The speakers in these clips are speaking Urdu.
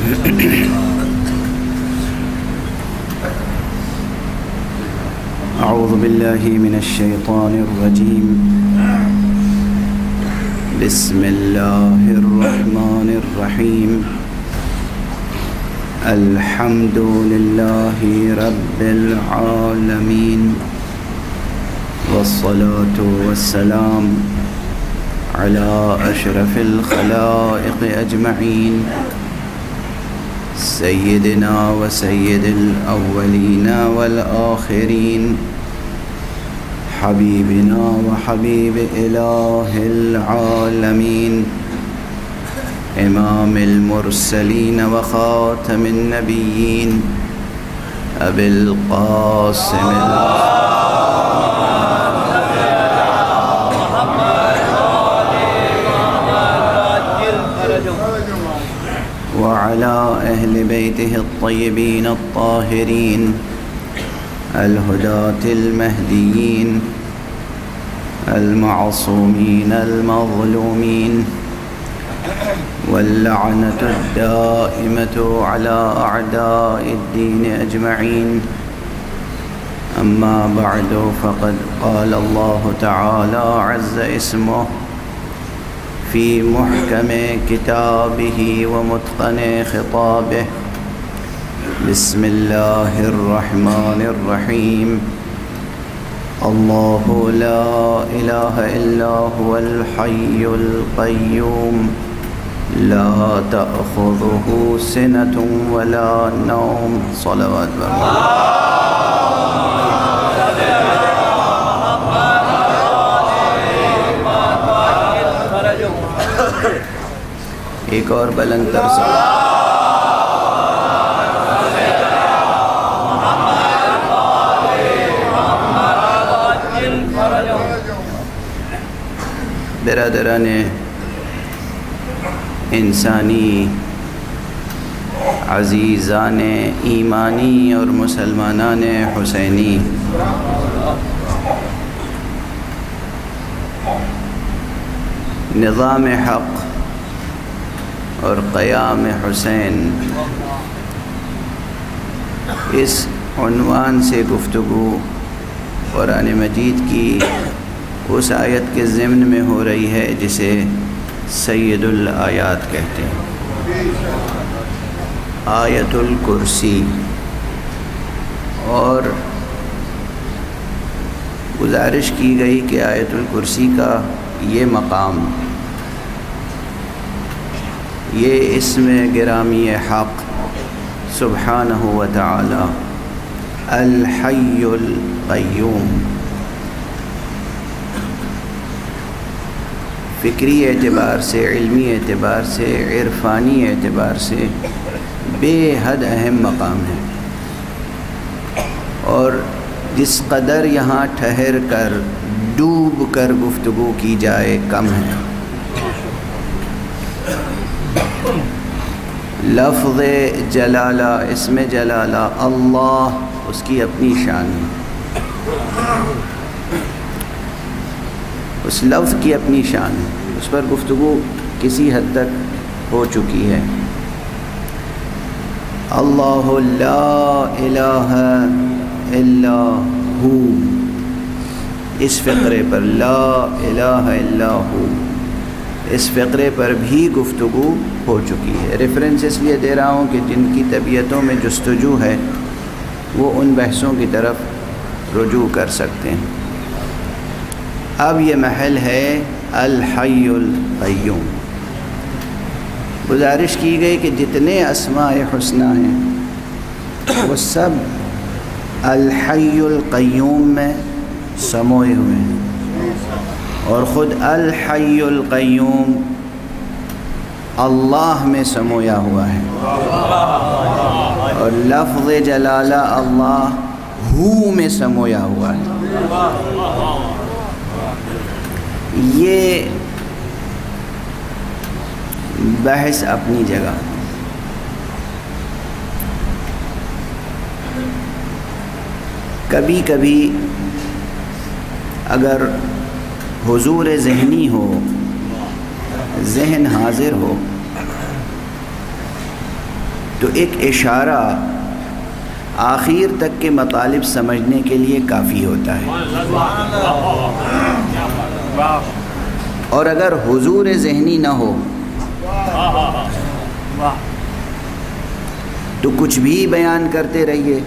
أعوذ بالله من الشيطان الرجيم. بسم الله الرحمن الرحيم. الحمد لله رب العالمين، والصلاة والسلام على أشرف الخلائق أجمعين، سيدنا وسيد الأولين والآخرين، حبيبنا وحبيب إله العالمين، إمام المرسلين وخاتم النبيين، أبي القاسم وعلى أهل بيته الطيبين الطاهرين الهداة المهديين المعصومين المظلومين، واللعنة الدائمة على أعداء الدين أجمعين. أما بعد، فقد قال الله تعالى عز اسمه في محكم كتابه ومتقن خطابه. بسم الله الرحمن الرحيم. الله لا إله إلا هو الحي القيوم، لا تأخذه سنة ولا نوم. صلوات ایک اور بلند تر برادران انسانی، عزیزان ایمانی اور مسلمانان حسینی، نظام حق اور قیام حسین، اس عنوان سے گفتگو قرآن مجید کی اس آیت کے ضمن میں ہو رہی ہے جسے سید الآیات کہتے ہیں، آیت الکرسی. اور گزارش کی گئی کہ آیت الکرسی کا یہ مقام، یہ اسم گرامی حق سبحانہ و تعالی الحی القیوم، فکری اعتبار سے، علمی اعتبار سے، عرفانی اعتبار سے بے حد اہم مقام ہے، اور جس قدر یہاں ٹھہر کر ڈوب کر گفتگو کی جائے کم ہے. لفظ جلالہ، اسم جلالہ اللہ، اس کی اپنی شان ہے، اس لفظ کی اپنی شان ہے، اس پر گفتگو کسی حد تک ہو چکی ہے. اللہ لا الہ الا ہو، اس فقرے پر لا الہ الا ہو، اس فقرے پر بھی گفتگو ہو چکی ہے. ریفرنس اس لیے دے رہا ہوں کہ جن کی طبیعتوں میں جستجو ہے وہ ان بحثوں کی طرف رجوع کر سکتے ہیں. اب یہ محل ہے الحی القیوم. گزارش کی گئی کہ جتنے اسماء حسنی ہیں وہ سب الحی القیوم میں سموئے ہوئے ہیں، اور خود الحی القیوم اللہ میں سمویا ہوا ہے، اور لفظ جلالہ اللہ ہو میں سمویا ہوا ہے. یہ بحث اپنی جگہ. کبھی کبھی اگر حضور ذہنی ہو، ذہن حاضر ہو، تو ایک اشارہ آخر تک کے مطالب سمجھنے کے لیے کافی ہوتا ہے. اور اگر حضور ذہنی نہ ہو تو کچھ بھی بیان کرتے رہیے،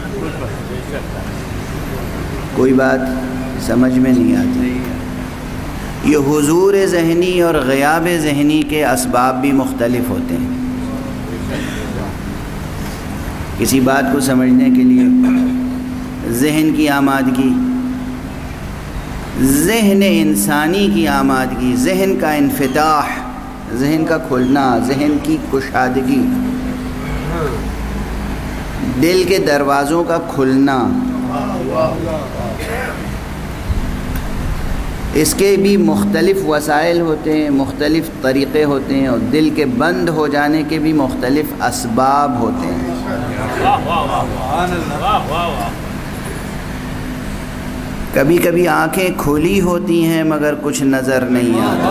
کوئی بات سمجھ میں نہیں آتی. یہ حضور ذہنی اور غیاب ذہنی کے اسباب بھی مختلف ہوتے ہیں. کسی بات کو سمجھنے کے لیے ذہن کی آمادگی، ذہن انسانی کی آمادگی، ذہن کا انفتاح، ذہن کا کھلنا، ذہن کی کشادگی، دل کے دروازوں کا کھلنا، اس کے بھی مختلف وسائل ہوتے ہیں، مختلف طریقے ہوتے ہیں، اور دل کے بند ہو جانے کے بھی مختلف اسباب ہوتے ہیں. کبھی کبھی آنکھیں کھلی ہوتی ہیں مگر کچھ نظر نہیں آتا.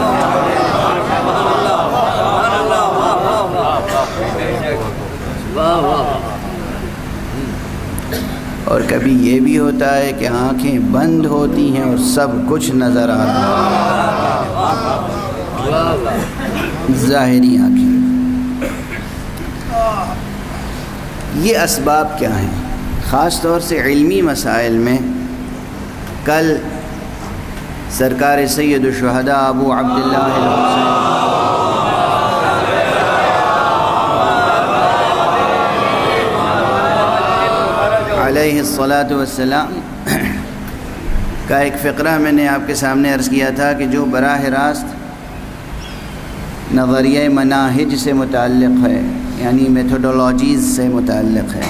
اور کبھی یہ بھی ہوتا ہے کہ آنکھیں بند ہوتی ہیں اور سب کچھ نظر آتا ہے، ظاہری آنکھیں. یہ اسباب کیا ہیں؟ خاص طور سے علمی مسائل میں کل سرکار سید الشہداء ابو عبداللہ الحسین علیہ الصلاۃ والسلام کا ایک فقرہ میں نے آپ کے سامنے عرض کیا تھا کہ جو براہ راست نظریہ مناہج سے متعلق ہے، یعنی میتھڈولوجیز سے متعلق ہے،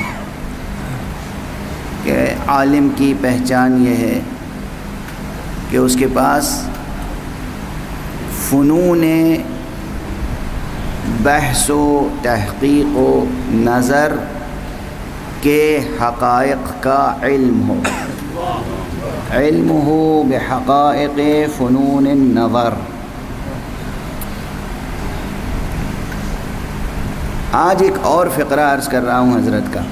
کہ عالم کی پہچان یہ ہے کہ اس کے پاس فنون بحث و تحقیق و نظر کے حقائق کا علم ہو، علم ہو بحقائق فنون النظر. آج ایک اور فقرہ عرض کر رہا ہوں حضرت کا،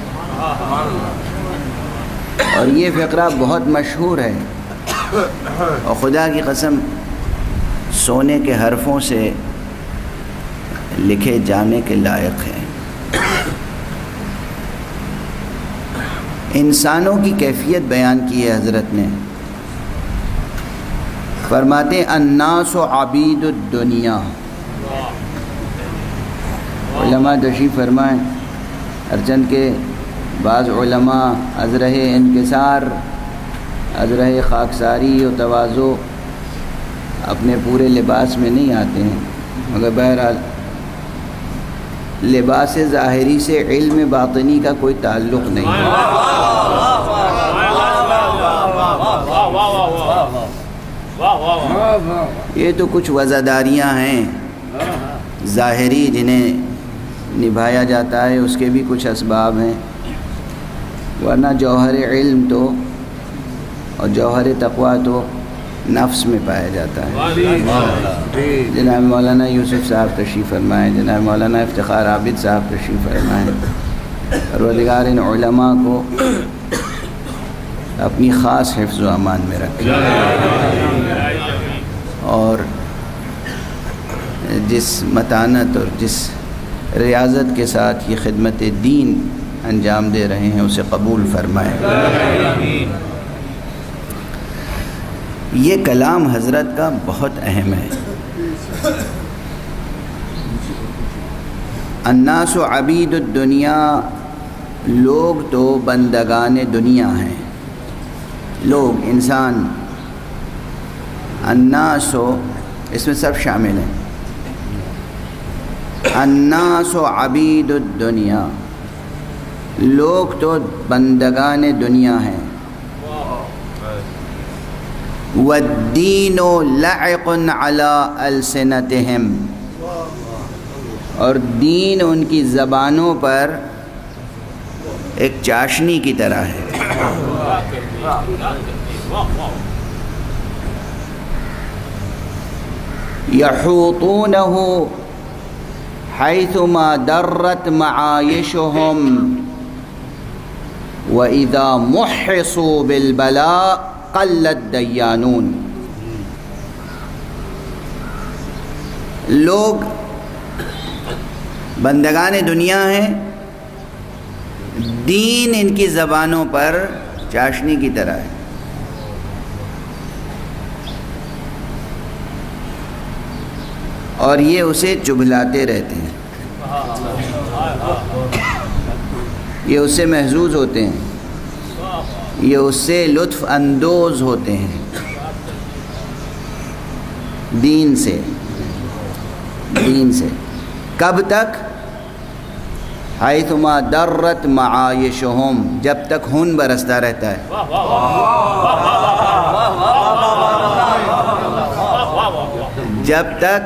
اور یہ فقرہ بہت مشہور ہے اور خدا کی قسم سونے کے حرفوں سے لکھے جانے کے لائق ہے. انسانوں کی کیفیت بیان کی ہے حضرت نے. فرماتے الناس عبید الدنیا. علماء تشریف فرمائیں. ارچند کے بعض علماء از رہ انکسار، از رہ خاکساری و تواضع اپنے پورے لباس میں نہیں آتے ہیں، مگر بہرحال لباس ظاہری سے علم باطنی کا کوئی تعلق نہیں ہے. یہ تو کچھ وزاداریاں ہیں ظاہری جنہیں نبھایا جاتا ہے، اس کے بھی کچھ اسباب ہیں، ورنہ جوہر علم تو اور جوہر تقویٰ تو نفس میں پایا جاتا ہے. جناب مولانا یوسف صاحب تشریف فرمائیں، جناب مولانا افتخار عابد صاحب تشریف فرمائیں. پروردگار ان علماء کو اپنی خاص حفظ و امان میں رکھے، اور جس متانت اور جس ریاضت کے ساتھ یہ خدمت دین انجام دے رہے ہیں اسے قبول فرمائے. یہ کلام حضرت کا بہت اہم ہے. الناس عبید الدنیا، لوگ تو بندگان دنیا ہیں. لوگ، انسان، الناس اس میں سب شامل ہیں. الناس عبید الدنیا، لوگ تو بندگان دنیا ہیں. والدین لعق علی السنتہم، اور دین ان کی زبانوں پر ایک چاشنی کی طرح ہے. یحوطونہ حیثما درت معایشهم وَإِذَا مُحِّصُوا بِالْبَلَاءِ قَلَّ الدَّيَّانُونَ. لوگ بندگان دنیا ہیں، دین ان کی زبانوں پر چاشنی کی طرح ہے. اور یہ اسے چبھلاتے رہتے ہیں، یہ اس سے محظوظ ہوتے ہیں، یہ اس سے لطف اندوز ہوتے ہیں. دین سے کب تک؟ حیثما درت معایشہم، جب تک خون برستا رہتا ہے. جب تک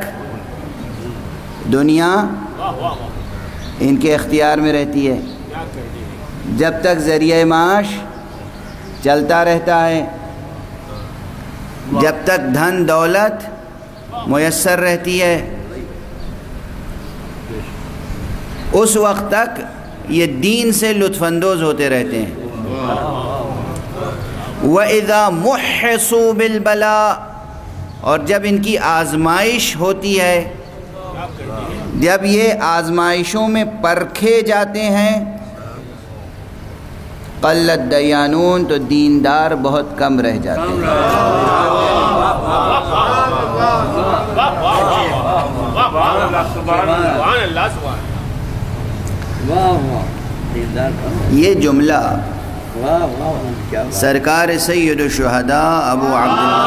دنیا ان کے اختیار میں رہتی ہے، جب تک ذریعہ معاش چلتا رہتا ہے، جب تک دھن دولت میسر رہتی ہے، اس وقت تک یہ دین سے لطف اندوز ہوتے رہتے ہیں. وَإِذَا مُحِّصُوا بِالْبَلَاءِ، اور جب ان کی آزمائش ہوتی ہے، جب یہ آزمائشوں میں پرکھے جاتے ہیں، قَلَّ الدَّيَّانُونَ، تو دیندار بہت کم رہ جاتے ہیں. یہ جملہ سرکار سید الشہداء ابو عبداللہ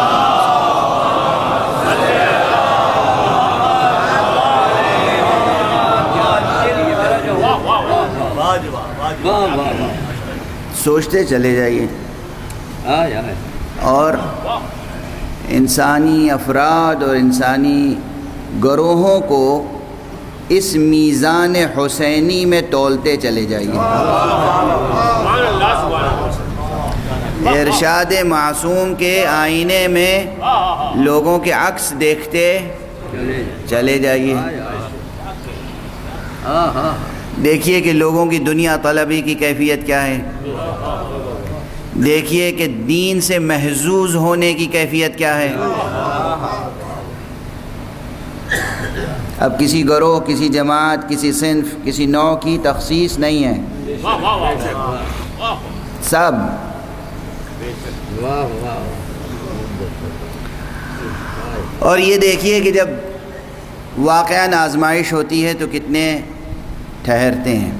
سوچتے چلے جائیے، اور انسانی افراد اور انسانی گروہوں کو اس میزان حسینی میں تولتے چلے جائیے. ارشاد معصوم کے آئینے میں لوگوں کے عکس دیکھتے چلے جائیے. دیکھیے کہ لوگوں کی دنیا طلبی کی کیفیت کیا ہے، دیکھیے کہ دین سے محظوظ ہونے کی کیفیت کیا ہے. اب کسی گروہ، کسی جماعت، کسی صنف، کسی نوع کی تخصیص نہیں ہے، سب. اور یہ دیکھیے کہ جب واقعاً آزمائش ہوتی ہے تو کتنے ٹھہرتے ہیں.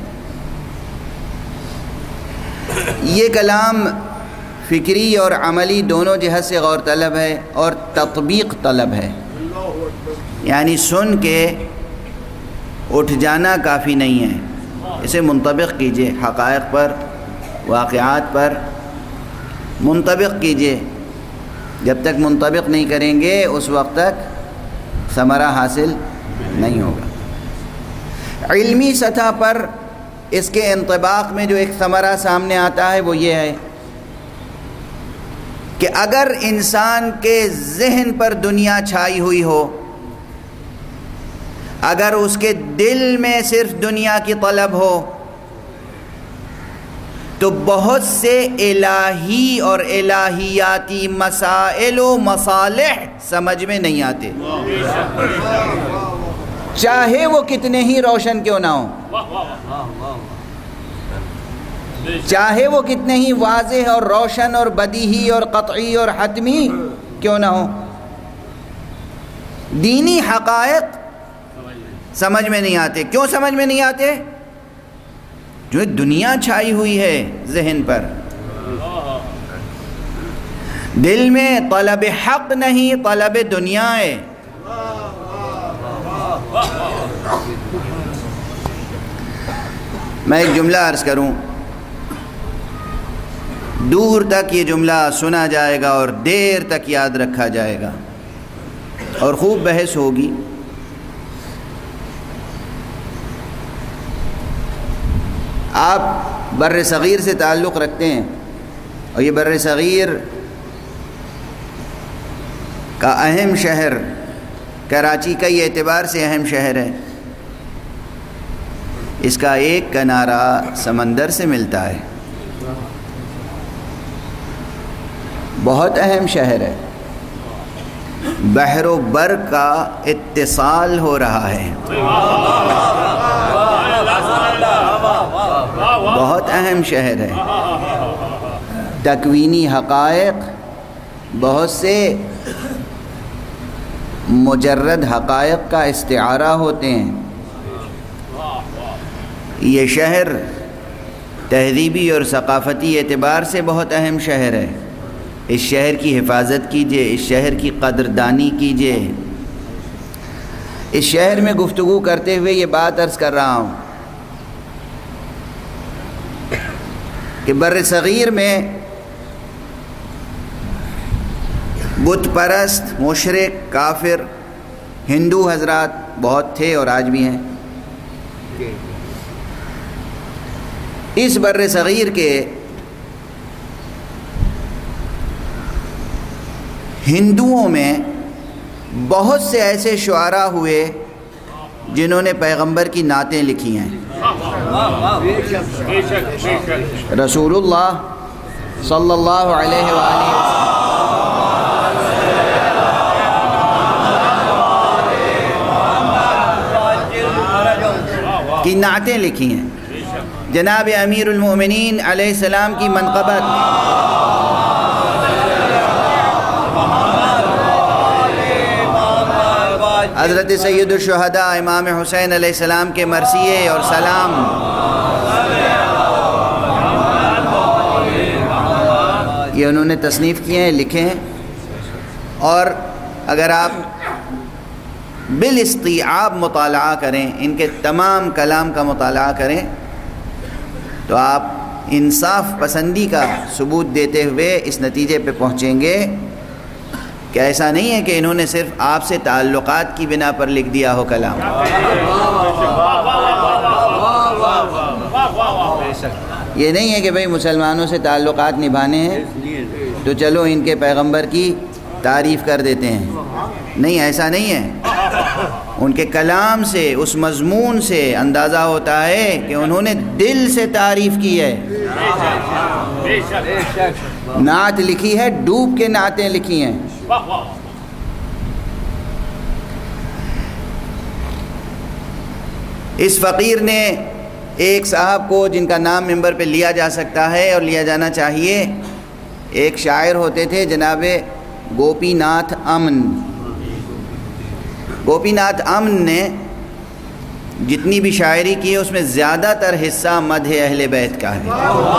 یہ کلام فکری اور عملی دونوں جہت سے غور طلب ہے اور تطبیق طلب ہے. یعنی سن کے اٹھ جانا کافی نہیں ہے، اسے منطبق کیجئے، حقائق پر، واقعات پر منطبق کیجئے. جب تک منطبق نہیں کریں گے اس وقت تک ثمرہ حاصل نہیں ہوگا. علمی سطح پر اس کے انطباق میں جو ایک ثمرہ سامنے آتا ہے وہ یہ ہے کہ اگر انسان کے ذہن پر دنیا چھائی ہوئی ہو، اگر اس کے دل میں صرف دنیا کی طلب ہو، تو بہت سے الہی اور الہیاتی مسائل و مصالح سمجھ میں نہیں آتے، چاہے وہ کتنے ہی روشن کیوں نہ ہوں، چاہے وہ کتنے ہی واضح اور روشن اور بدیہی اور قطعی اور حتمی کیوں نہ ہوں. دینی حقائق سمجھ میں نہیں آتے. کیوں سمجھ میں نہیں آتے؟ جو دنیا چھائی ہوئی ہے ذہن پر، دل میں طلب حق نہیں، طلب دنیا ہے. میں ایک جملہ عرض کروں، دور تک یہ جملہ سنا جائے گا اور دیر تک یاد رکھا جائے گا اور خوب بحث ہوگی. آپ بر صغیر سے تعلق رکھتے ہیں اور یہ بر صغیر کا اہم شہر کراچی کئی اعتبار سے اہم شہر ہے. اس کا ایک کنارہ سمندر سے ملتا ہے، بہت اہم شہر ہے، بحر و بر کا اتصال ہو رہا ہے، بہت اہم شہر ہے، تکوینی حقائق بہت سے مجرد حقائق کا استعارہ ہوتے ہیں۔ یہ شہر تہذیبی اور ثقافتی اعتبار سے بہت اہم شہر ہے، اس شہر کی حفاظت کیجیے، اس شہر کی قدردانی کیجیے۔ اس شہر میں گفتگو کرتے ہوئے یہ بات عرض کر رہا ہوں کہ بر صغیر میں بت پرست، مشرک، کافر، ہندو حضرات بہت تھے اور آج بھی ہیں۔ اس بر صغیر کے ہندوؤں میں بہت سے ایسے شعراء ہوئے جنہوں نے پیغمبر کی نعتیں لکھی ہیں۔ رسول اللہ صلی اللہ علیہ وآلہ کی نعتیں لکھی ہیں۔ جناب امیر المؤمنین علیہ السلام کی منقبت، حضرت سید الشہداء امام حسین علیہ السلام کے مرثیے اور سلام، یہ انہوں نے تصنیف کیے ہیں، لکھے ہیں۔ اور اگر آپ بالاستیعاب مطالعہ کریں، ان کے تمام کلام کا مطالعہ کریں، تو آپ انصاف پسندی کا ثبوت دیتے ہوئے اس نتیجے پہ پہنچیں گے کہ ایسا نہیں ہے کہ انہوں نے صرف آپ سے تعلقات کی بنا پر لکھ دیا ہو کلام۔ یہ نہیں ہے کہ بھئی مسلمانوں سے تعلقات نبھانے ہیں تو چلو ان کے پیغمبر کی تعریف کر دیتے ہیں، نہیں، ایسا نہیں ہے۔ ان کے کلام سے، اس مضمون سے اندازہ ہوتا ہے کہ انہوں نے دل سے تعریف کی ہے، نعت لکھی ہے، ڈوب کے نعتیں لکھی ہیں۔ اس فقیر نے ایک صاحب کو، جن کا نام منبر پہ لیا جا سکتا ہے اور لیا جانا چاہیے، ایک شاعر ہوتے تھے جناب گوپی ناتھ امن۔ گوپی ناتھ امن نے جتنی بھی شاعری کی ہے اس میں زیادہ تر حصہ مدح اہل بیت کا ہے۔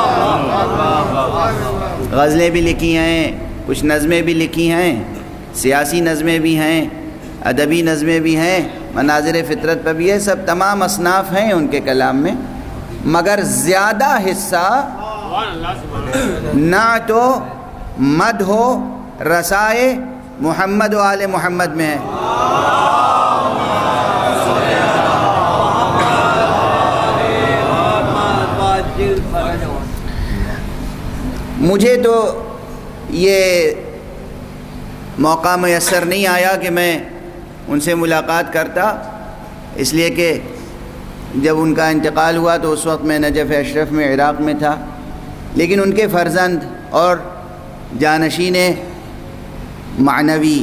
غزلیں بھی لکھی ہیں، کچھ نظمیں بھی لکھی ہیں، سیاسی نظمیں بھی ہیں، ادبی نظمیں بھی ہیں، مناظر فطرت پہ بھی ہے، سب تمام اصناف ہیں ان کے کلام میں، مگر زیادہ حصہ نعت و مدح و رسائے محمد و آل محمد میں ہے۔ مجھے تو یہ موقع میسر نہیں آیا کہ میں ان سے ملاقات کرتا، اس لیے کہ جب ان کا انتقال ہوا تو اس وقت میں نجف اشرف میں عراق میں تھا، لیکن ان کے فرزند اور جانشین معنوی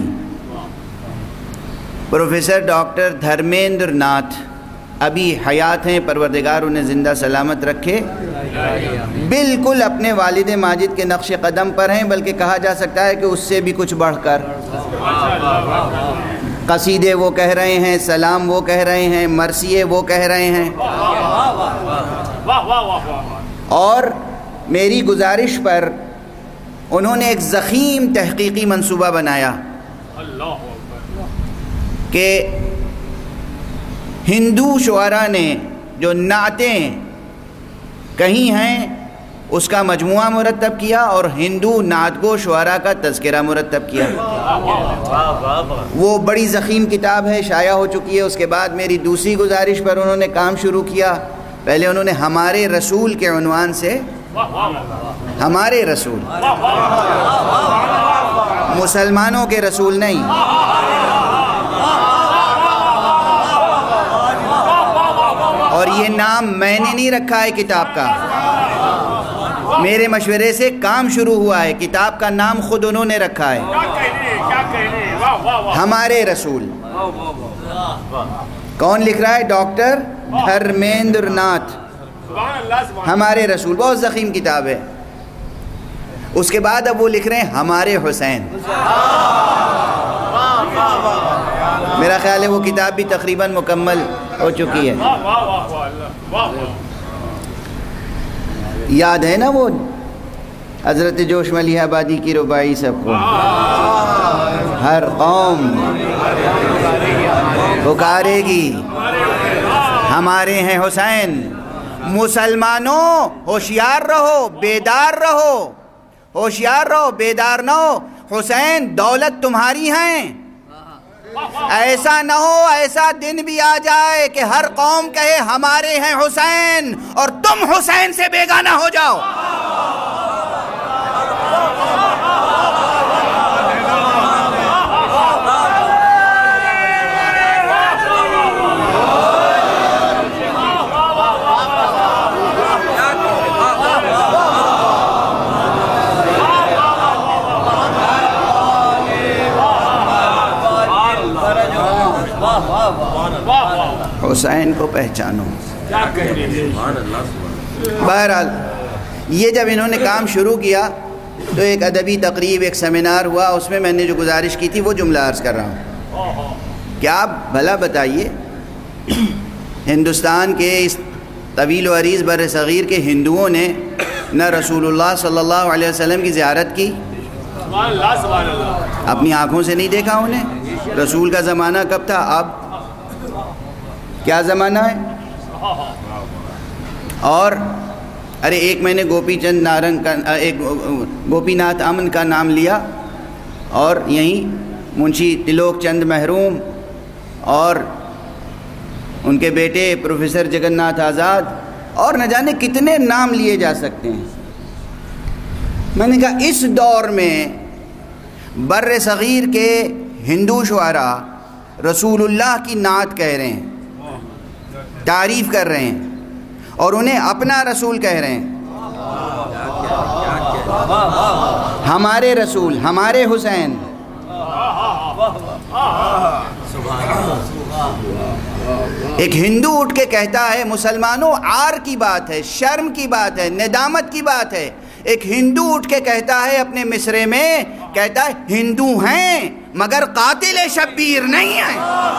پروفیسر ڈاکٹر دھرمیندر ناتھ ابھی حیات ہیں، پروردگار انہیں زندہ سلامت رکھے، بالکل اپنے والد ماجد کے نقش قدم پر ہیں، بلکہ کہا جا سکتا ہے کہ اس سے بھی کچھ بڑھ کر۔ قصیدے وہ کہہ رہے ہیں، سلام وہ کہہ رہے ہیں، مرثیے وہ کہہ رہے ہیں۔ اور میری گزارش پر انہوں نے ایک ضخیم تحقیقی منصوبہ بنایا کہ ہندو شعراء نے جو نعتیں کہی ہیں اس کا مجموعہ مرتب کیا اور ہندو نعت گو شعراء کا تذکرہ مرتب کیا۔ وہ بڑی ضخیم کتاب ہے، شائع ہو چکی ہے۔ اس کے بعد میری دوسری گزارش پر انہوں نے کام شروع کیا۔ پہلے انہوں نے ہمارے رسول کے عنوان سے، ہمارے رسول، مسلمانوں کے رسول نہیں، اور یہ نام میں نے نہیں رکھا ہے کتاب کا، میرے مشورے سے کام شروع ہوا ہے، کتاب کا نام خود انہوں نے رکھا ہے، ہمارے رسول۔ کون لکھ رہا ہے؟ ڈاکٹر دھرمیندر ناتھ، ہمارے رسول، بہت ضخیم کتاب ہے۔ اس کے بعد اب وہ لکھ رہے ہیں ہمارے حسین۔ میرا خیال ہے وہ کتاب بھی تقریباً مکمل ہو چکی ہے۔ یاد ہے نا وہ حضرت جوش ملیح آبادی کی رباعی سب کو؟ ہر قوم پکارے گی ہمارے ہیں حسین۔ مسلمانوں ہوشیار رہو، بیدار رہو، ہوشیار رہو، بیدار نہ ہو، حسین دولت تمہاری ہیں۔ ایسا نہ ہو ایسا دن بھی آ جائے کہ ہر قوم کہے ہمارے ہیں حسین اور تم حسین سے بیگانہ ہو جاؤ۔ حسین کو پہچانو۔ بہرحال یہ جب انہوں نے کام شروع کیا تو ایک ادبی تقریب، ایک سیمینار ہوا، اس میں میں نے جو گزارش کی تھی وہ جملہ عرض کر رہا ہوں کہ آپ بھلا بتائیے ہندوستان کے اس طویل و عریض بر صغیر کے ہندوؤں نے نہ رسول اللہ صلی اللہ علیہ وسلم کی زیارت کی، اپنی آنکھوں سے نہیں دیکھا انہیں۔ رسول کا زمانہ کب تھا؟ اب کیا زمانہ ہے؟ اور ارے ایک میں نے گوپی چند نارنگ کا، ایک گوپی ناتھ امن کا نام لیا، اور یہیں منشی تلوک چند محروم اور ان کے بیٹے پروفیسر جگن ناتھ آزاد، اور نہ جانے کتنے نام لیے جا سکتے ہیں۔ میں نے کہا اس دور میں بر صغیر کے ہندو شعراء رسول اللہ کی نعت کہہ رہے ہیں، تعریف کر رہے ہیں، اور انہیں اپنا رسول کہہ رہے ہیں۔ ہمارے رسول، ہمارے حسین۔ ایک ہندو اٹھ کے کہتا ہے، مسلمانوں عار کی بات ہے، شرم کی بات ہے، ندامت کی بات ہے، ایک ہندو اٹھ کے کہتا ہے اپنے مصرے میں، کہتا ہے ہندو ہیں مگر قاتل شبیر نہیں ہیں۔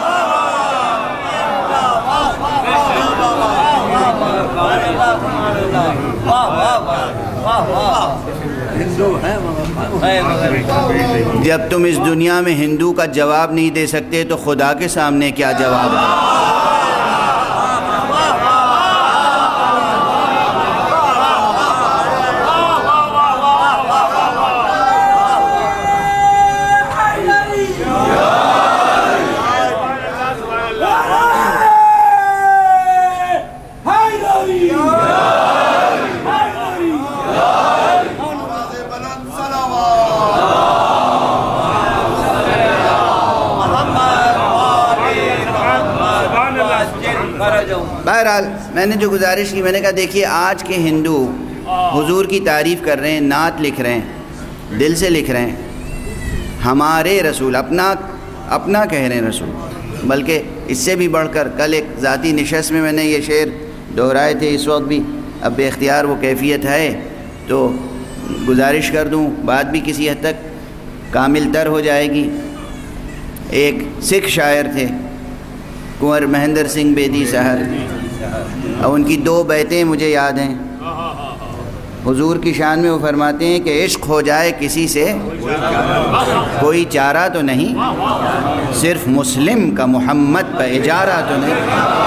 جب تم اس دنیا میں ہندو کا جواب نہیں دے سکتے تو خدا کے سامنے کیا جواب ہے؟ بہرحال میں نے جو گزارش کی، میں نے کہا دیکھیے آج کے ہندو حضور کی تعریف کر رہے ہیں، نعت لکھ رہے ہیں، دل سے لکھ رہے ہیں، ہمارے رسول، اپنا کہہ رہے ہیں رسول۔ بلکہ اس سے بھی بڑھ کر کل ایک ذاتی نشست میں نے یہ شعر دہرائے تھے، اس وقت بھی اب بے اختیار وہ کیفیت ہے تو گزارش کر دوں، بات بھی کسی حد تک کامل تر ہو جائے گی۔ ایک سکھ شاعر تھے کنور مہندر سنگھ بیدی صاحب، اور ان کی 2 بیتیں مجھے یاد ہیں حضور کی شان میں۔ وہ فرماتے ہیں کہ عشق ہو جائے کسی سے کوئی چارہ تو نہیں، صرف مسلم کا محمد پہ اجارہ تو نہیں۔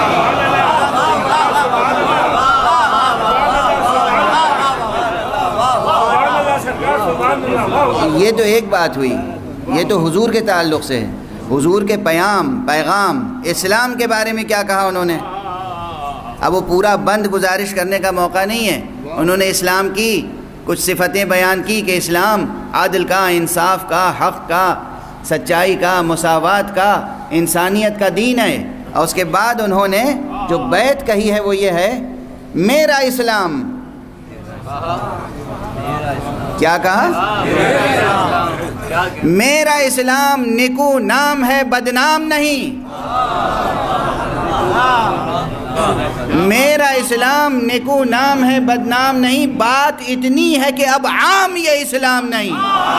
یہ تو ایک بات ہوئی، یہ تو حضور کے تعلق سے ہے، حضور کے پیغام اسلام کے بارے میں کیا کہا انہوں نے۔ اب وہ پورا بند گزارش کرنے کا موقع نہیں ہے، انہوں نے اسلام کی کچھ صفتیں بیان کی کہ اسلام عدل کا، انصاف کا، حق کا، سچائی کا، مساوات کا، انسانیت کا دین ہے، اور اس کے بعد انہوں نے جو بیت کہی ہے وہ یہ ہے میرا اسلام. کیا کہا؟ میرا اسلام نکو نام ہے بدنام نہیں. میرا اسلام نکو نام ہے بدنام نہیں. بات اتنی ہے کہ اب عام یہ اسلام نہیں.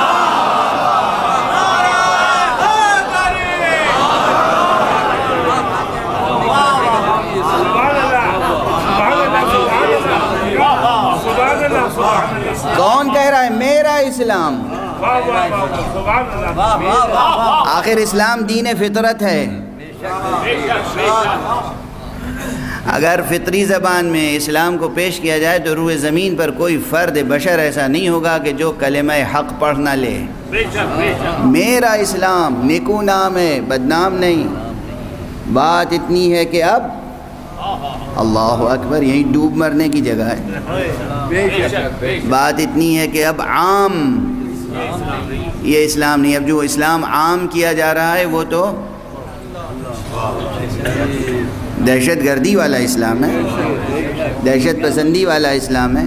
کون کہہ رہا ہے میرا اسلام؟ آخر اسلام دین فطرت ہے. اگر فطری زبان میں اسلام کو پیش کیا جائے تو روئے زمین پر کوئی فرد بشر ایسا نہیں ہوگا کہ جو کلمہ حق پڑھ نہ لے. میرا اسلام نیکو نام ہے بدنام نہیں. بات اتنی ہے کہ اب اللہ اکبر یہیں ڈوب مرنے کی جگہ ہے. بات اتنی ہے کہ اب عام یہ اسلام نہیں. اب جو اسلام عام کیا جا رہا ہے وہ تو دہشت گردی والا اسلام ہے, دہشت پسندی والا اسلام ہے.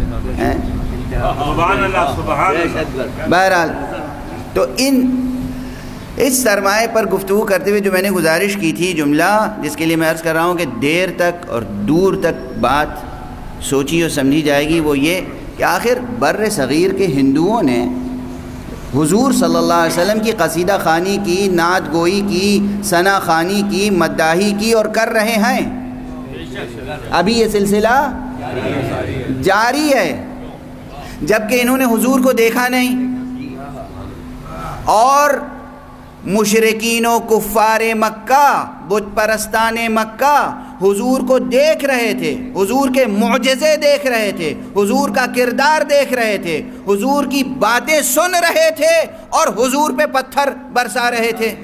بہرحال تو اس سرمایہ پر گفتگو کرتے ہوئے جو میں نے گزارش کی تھی, جملہ جس کے لیے میں عرض کر رہا ہوں کہ دیر تک اور دور تک بات سوچی اور سمجھی جائے گی, وہ یہ کہ آخر بر صغیر کے ہندوؤں نے حضور صلی اللہ علیہ وسلم کی قصیدہ خوانی کی, نعت گوئی کی, ثنا خوانی کی, مداحی کی اور کر رہے ہیں. ابھی یہ سلسلہ جاری ہے, جبکہ انہوں نے حضور کو دیکھا نہیں اور مشرکین و کفار مکہ, بت پرستان مکہ حضور کو دیکھ رہے تھے, حضور کے معجزے دیکھ رہے تھے, حضور کا کردار دیکھ رہے تھے, حضور کی باتیں سن رہے تھے اور حضور پہ پتھر برسا رہے تھے.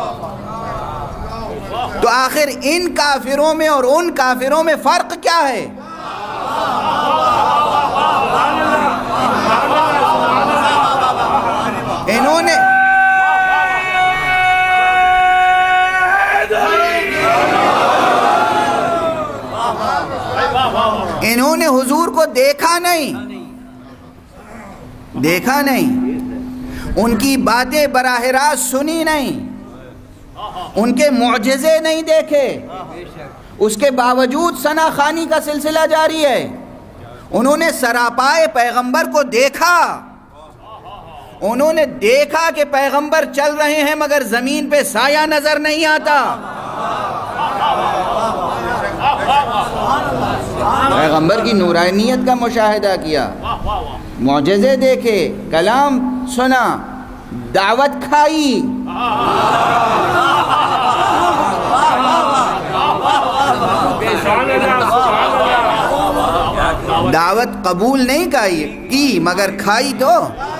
تو آخر ان کافروں میں اور ان کافروں میں فرق کیا ہے؟ انہوں نے حضور کو دیکھا نہیں, ان کی باتیں براہ راست سنی نہیں, ان کے معجزے نہیں دیکھے, اس کے باوجود ثنا خوانی کا سلسلہ جاری ہے. انہوں نے سراپائے پیغمبر کو دیکھا, انہوں نے دیکھا کہ پیغمبر چل رہے ہیں مگر زمین پہ سایہ نظر نہیں آتا. پیغمبر کی نورانیت کا مشاہدہ کیا, معجزے دیکھے, کلام سنا, دعوت کھائی. دعوت قبول نہیں کی مگر کھائی تو.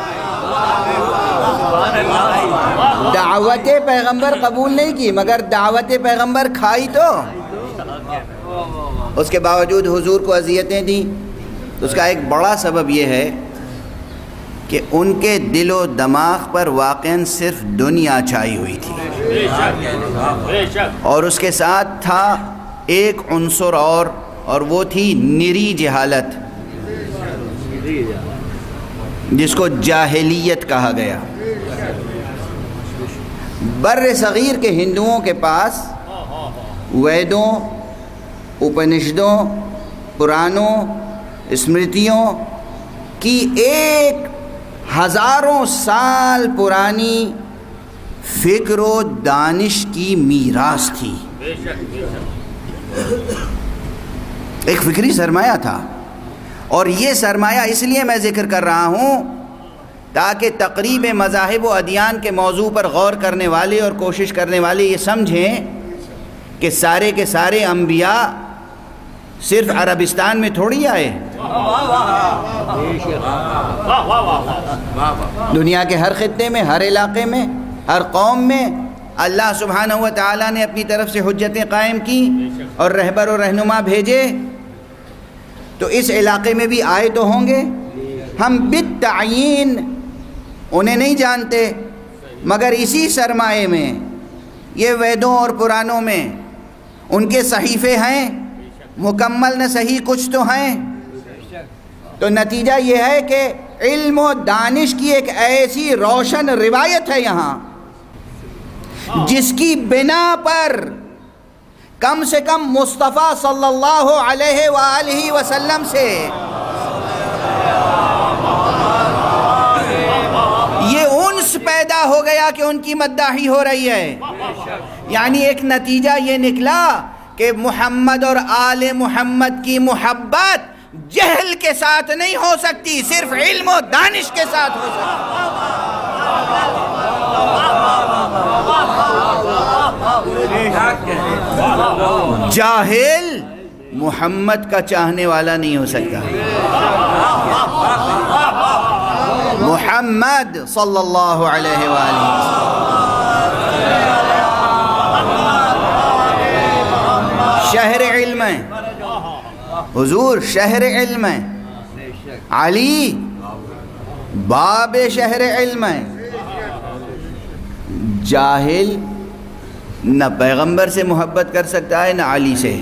دعوت پیغمبر قبول نہیں کی مگر دعوت پیغمبر کھائی تو. اس کے باوجود حضور کو اذیتیں دیں. اس کا ایک بڑا سبب یہ ہے کہ ان کے دل و دماغ پر واقعاً صرف دنیا چھائی ہوئی تھی, اور اس کے ساتھ تھا ایک عنصر اور وہ تھی نری جہالت, جس کو جاہلیت کہا گیا. بر صغیر کے ہندوؤں کے پاس ویدوں, اپنشدوں, پرانوں, اسمرتیوں کی 1000 سال پرانی فکر و دانش کی میراث تھی. ایک فکری سرمایہ تھا, اور یہ سرمایہ اس لیے میں ذکر کر رہا ہوں تاکہ تقریب مذاہب و ادیان کے موضوع پر غور کرنے والے اور کوشش کرنے والے یہ سمجھیں کہ سارے کے سارے انبیاء صرف عربستان میں تھوڑی آئے, دنیا کے ہر خطے میں, ہر علاقے میں, ہر قوم میں اللہ سبحانہ و تعالیٰ نے اپنی طرف سے حجتیں قائم کی اور رہبر و رہنما بھیجے. تو اس علاقے میں بھی آئے تو ہوں گے. ہم بالتعیین انہیں نہیں جانتے, مگر اسی سرمایے میں, یہ ویدوں اور پرانوں میں ان کے صحیفے ہیں مکمل نہ صحیح کچھ تو ہیں. تو نتیجہ یہ ہے کہ علم و دانش کی ایک ایسی روشن روایت ہے یہاں جس کی بنا پر کم سے کم مصطفیٰ صلی اللہ علیہ وآلہ وسلم سے یہ انس پیدا ہو گیا کہ ان کی مداحی ہو رہی ہے. یعنی ایک نتیجہ یہ نکلا کہ محمد اور آل محمد کی محبت جہل کے ساتھ نہیں ہو سکتی، صرف علم و دانش کے ساتھ ہو سکتی. جاہل محمد کا چاہنے والا نہیں ہو سکتا. محمد صلی اللہ علیہ وآلہ شہر علم ہے، حضور شہر علم ہے، علی باب شہر علم ہے. جاہل نہ پیغمبر سے محبت کر سکتا ہے نہ علی سے.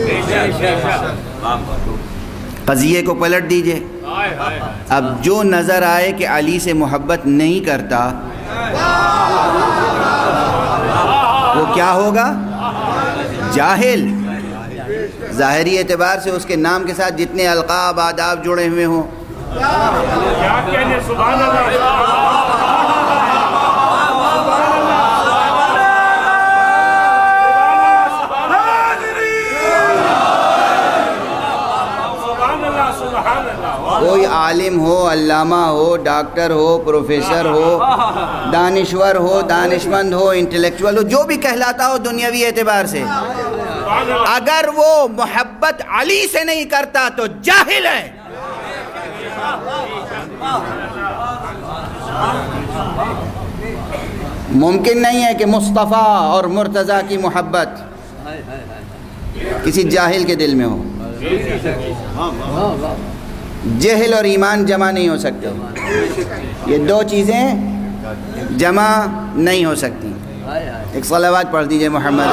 قضیے کو پلٹ دیجئے. اب جو نظر آئے کہ علی سے محبت نہیں کرتا وہ کیا ہوگا؟ جاہل. ظاہری اعتبار سے اس کے نام کے ساتھ جتنے القاب آداب جڑے ہوئے ہوں. کوئی عالم ہو، علامہ ہو، ڈاکٹر ہو، پروفیسر ہو، دانشور ہو، دانشمند ہو، انٹلیکچول ہو، جو بھی کہلاتا ہو دنیاوی اعتبار سے، اگر وہ محبت علی سے نہیں کرتا تو جاہل ہے. ممکن نہیں ہے کہ مصطفیٰ اور مرتضیٰ کی محبت کسی جاہل کے دل میں ہو. جہل اور ایمان جمع نہیں ہو سکتے. یہ دو چیزیں جمع نہیں ہو سکتی. ایک صلوات پڑھ دیجئے محمد.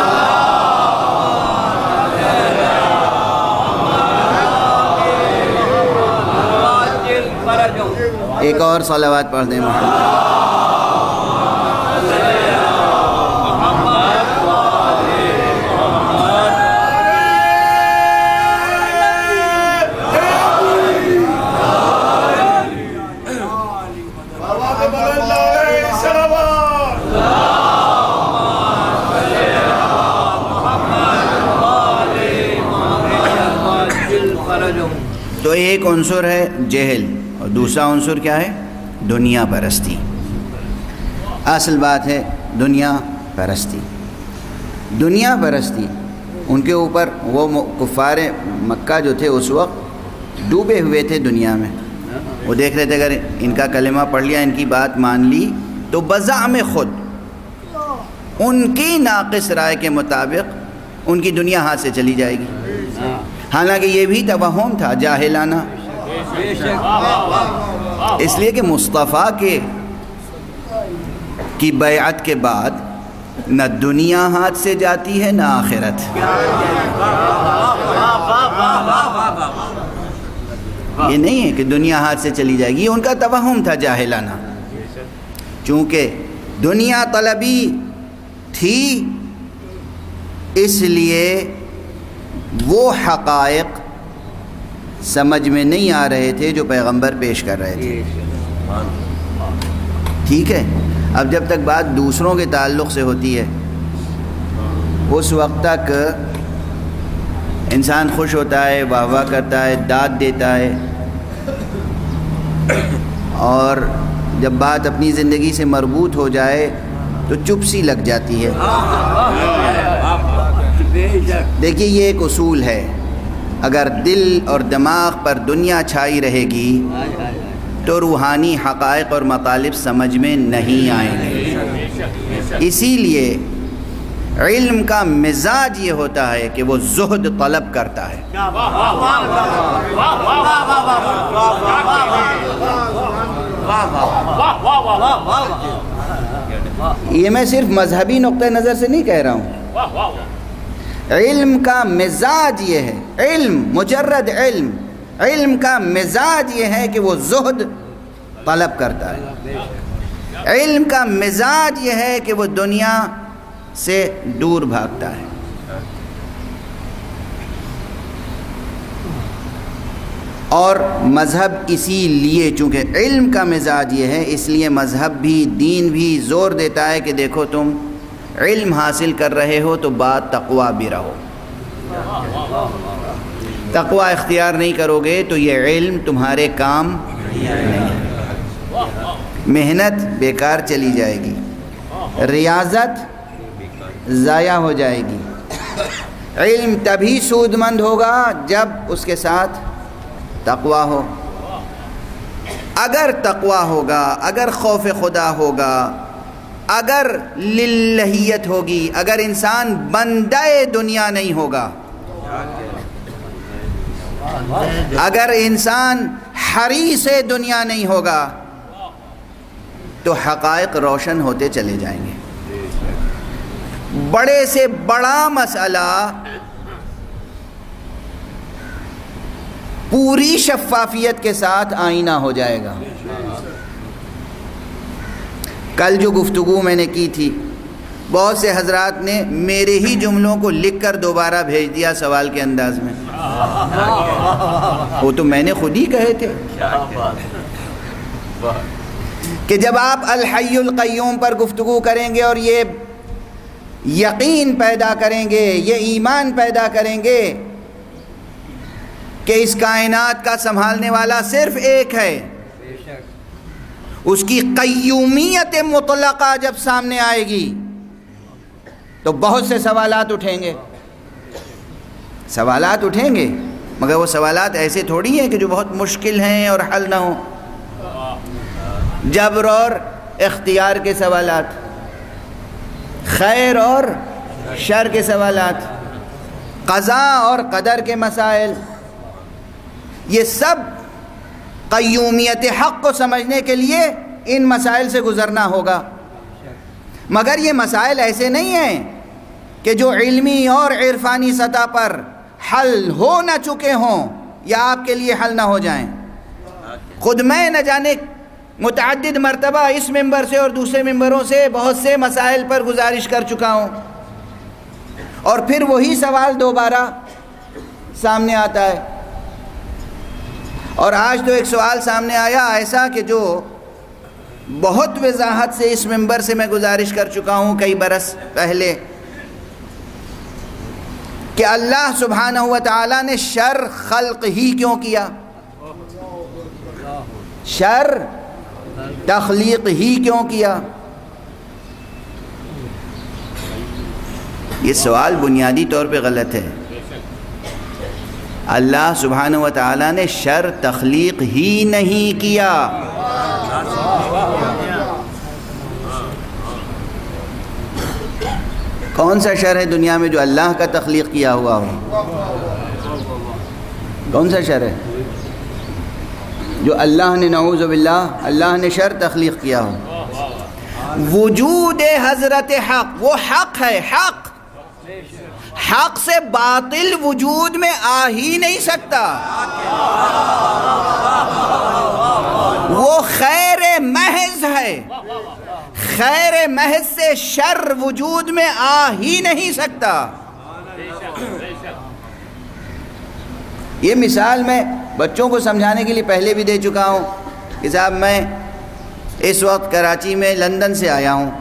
ایک اور صلوات پڑھ دیں محمد. تو ایک عنصر ہے جہل اور دوسرا عنصر کیا ہے؟ دنیا پرستی. اصل بات ہے دنیا پرستی. دنیا پرستی ان کے اوپر وہ کفار مکہ جو تھے اس وقت ڈوبے ہوئے تھے دنیا میں. وہ دیکھ رہے تھے اگر ان کا کلمہ پڑھ لیا، ان کی بات مان لی تو بزعم خود ان کی ناقص رائے کے مطابق ان کی دنیا ہاتھ سے چلی جائے گی. حالانکہ یہ بھی توہم تھا جاہلانہ، اس لیے کہ مصطفیٰ کی بیعت کے بعد نہ دنیا ہاتھ سے جاتی ہے نہ آخرت. یہ نہیں ہے کہ دنیا ہاتھ سے چلی جائے گی، ان کا توہم تھا جاہلانہ. چونکہ دنیا طلبی تھی اس لیے وہ حقائق سمجھ میں نہیں آ رہے تھے جو پیغمبر پیش کر رہے تھے. ٹھیک ہے. اب جب تک بات دوسروں کے تعلق سے ہوتی ہے اس وقت تک انسان خوش ہوتا ہے، واہ واہ کرتا ہے، داد دیتا ہے، اور جب بات اپنی زندگی سے مربوط ہو جائے تو چپ سی لگ جاتی ہے. دیکھیے یہ ایک اصول ہے، اگر دل اور دماغ پر دنیا چھائی رہے گی تو روحانی حقائق اور مطالب سمجھ میں نہیں آئیں گے. اسی لیے علم کا مزاج یہ ہوتا ہے کہ وہ زہد طلب کرتا ہے. یہ میں صرف مذہبی نقطہ نظر سے نہیں کہہ رہا ہوں. علم کا مزاج یہ ہے، علم مجرد علم کا مزاج یہ ہے کہ وہ زہد طلب کرتا ہے، علم کا مزاج یہ ہے کہ وہ دنیا سے دور بھاگتا ہے۔ اور مذہب اسی لیے، چونکہ علم کا مزاج یہ ہے، اس لیے مذہب بھی دین بھی زور دیتا ہے کہ دیکھو تم علم حاصل کر رہے ہو تو بات تقویٰ بھی رہو، تقویٰ اختیار نہیں کرو گے تو یہ علم تمہارے کام نہیں ہے، محنت بیکار چلی جائے گی، ریاضت ضائع ہو جائے گی۔ علم تبھی سود مند ہوگا جب اس کے ساتھ تقویٰ ہو۔ اگر تقویٰ ہوگا، اگر خوف خدا ہوگا، اگر للہیت ہوگی، اگر انسان بندہ دنیا نہیں ہوگا، اگر انسان حریص دنیا نہیں ہوگا تو حقائق روشن ہوتے چلے جائیں گے۔ بڑے سے بڑا مسئلہ پوری شفافیت کے ساتھ آئینہ ہو جائے گا۔ کل جو گفتگو میں نے کی تھی، بہت سے حضرات نے میرے ہی جملوں کو لکھ کر دوبارہ بھیج دیا سوال کے انداز میں، وہ تو میں نے خود ہی کہے تھے کہ جب آپ الحی القیوم پر گفتگو کریں گے اور یہ یقین پیدا کریں گے، یہ ایمان پیدا کریں گے کہ اس کائنات کا سنبھالنے والا صرف ایک ہے، اس کی قیومیت مطلقہ جب سامنے آئے گی تو بہت سے سوالات اٹھیں گے، مگر وہ سوالات ایسے تھوڑی ہیں کہ جو بہت مشکل ہیں اور حل نہ ہوں۔ جبر اور اختیار کے سوالات، خیر اور شر کے سوالات، قضاء اور قدر کے مسائل، یہ سب قیومیت حق کو سمجھنے کے لیے ان مسائل سے گزرنا ہوگا۔ مگر یہ مسائل ایسے نہیں ہیں کہ جو علمی اور عرفانی سطح پر حل ہو نہ چکے ہوں یا آپ کے لیے حل نہ ہو جائیں۔ خود میں نہ جانے متعدد مرتبہ اس ممبر سے اور دوسرے ممبروں سے بہت سے مسائل پر گزارش کر چکا ہوں، اور پھر وہی سوال دوبارہ سامنے آتا ہے۔ اور آج تو ایک سوال سامنے آیا ایسا کہ جو بہت وضاحت سے اس ممبر سے میں گزارش کر چکا ہوں کئی برس پہلے، کہ اللہ سبحانہ و تعالیٰ نے شر خلق ہی کیوں کیا، شر تخلیق ہی کیوں کیا؟ یہ سوال بنیادی طور پہ غلط ہے۔ اللہ سبحانہ و تعالیٰ نے شر تخلیق ہی نہیں کیا، کون سا شر ہے دنیا میں جو اللہ کا تخلیق کیا ہوا ہو؟ کون سا شر ہے جو اللہ نے، نعوذ باللہ، اللہ نے شر تخلیق کیا ہو؟ وجود حضرت حق، وہ حق ہے، حق سے باطل وجود میں آ ہی نہیں سکتا، وہ خیر محض ہے، خیر محض سے شر وجود میں آ ہی نہیں سکتا۔ یہ مثال میں بچوں کو سمجھانے کے لیے پہلے بھی دے چکا ہوں کہ صاحب میں اس وقت کراچی میں لندن سے آیا ہوں،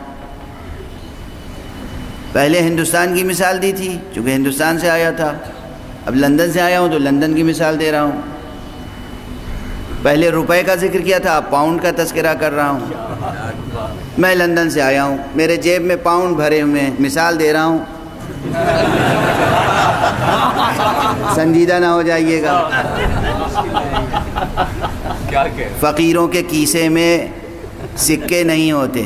پہلے ہندوستان کی مثال دی تھی چونکہ ہندوستان سے آیا تھا، اب لندن سے آیا ہوں تو لندن کی مثال دے رہا ہوں، پہلے روپے کا ذکر کیا تھا اب پاؤنڈ کا تذکرہ کر رہا ہوں۔ میں لندن سے آیا ہوں، میرے جیب میں پاؤنڈ بھرے ہوئے ہیں، مثال دے رہا ہوں، سنجیدہ نہ ہو جائیے گا۔ فقیروں کے کیسے میں سکے نہیں ہوتے،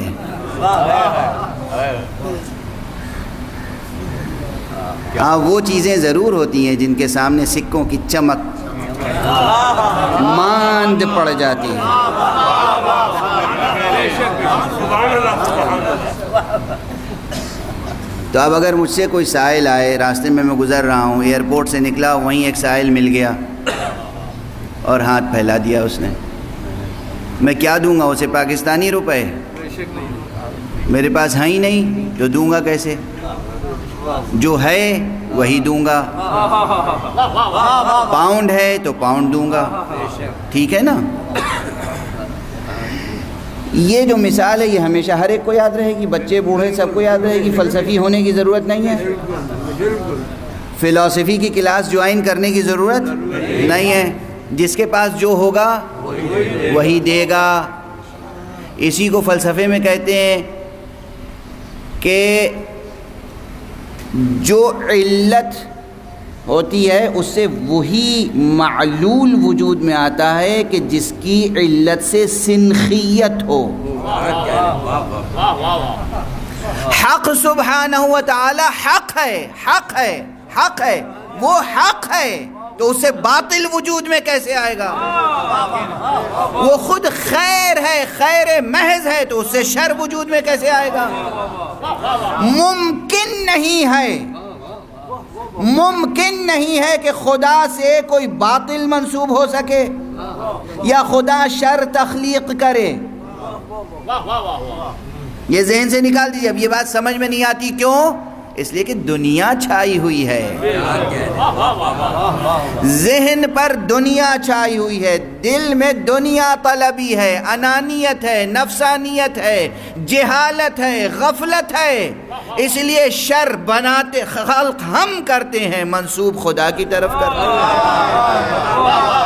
ہاں وہ چیزیں ضرور ہوتی ہیں جن کے سامنے سکوں کی چمک ماند پڑ جاتی ہے۔ تو اب اگر مجھ سے کوئی سائل آئے، راستے میں گزر رہا ہوں، ایئرپورٹ سے نکلا، وہیں ایک سائل مل گیا اور ہاتھ پھیلا دیا اس نے، میں کیا دوں گا اسے؟ پاکستانی روپے؟ میرے پاس ہیں ہی نہیں تو دوں گا کیسے؟ جو ہے وہی دوں گا. پاؤنڈ ہے تو پاؤنڈ دوں گا، ٹھیک ہے نا؟ یہ جو مثال ہے یہ ہمیشہ ہر ایک کو یاد رہے گی، بچے بوڑھے سب کو یاد رہے گی. فلسفی ہونے کی ضرورت نہیں ہے، فلسفی کی کلاس جوائن کرنے کی ضرورت نہیں ہے. جس کے پاس جو ہوگا وہی دے گا. اسی کو فلسفے میں کہتے ہیں کہ جو علت ہوتی ہے اس سے وہی معلول وجود میں آتا ہے کہ جس کی علت سے سنخیت ہو. حق سبحانہ و تعالی حق ہے، حق ہے، حق ہے، وہ حق ہے، تو اس سے باطل وجود میں کیسے آئے گا؟ وہ خود خیر ہے، خیر محض ہے، تو اس سے شر وجود میں کیسے آئے گا؟ ممکن نہیں ہے، ممکن نہیں ہے کہ خدا سے کوئی باطل منسوب ہو سکے یا خدا شر تخلیق کرے. یہ ذہن سے نکال دیجیے. اب یہ بات سمجھ میں نہیں آتی، کیوں؟ اس لیے کہ دنیا چھائی ہوئی ہے، ذہن پر دنیا چھائی ہوئی ہے، دل میں دنیا طلبی ہے، انانیت ہے، نفسانیت ہے، جہالت ہے، غفلت ہے. اس لیے شر بناتے خلق ہم کرتے ہیں، منسوب خدا کی طرف کرتے ہیں.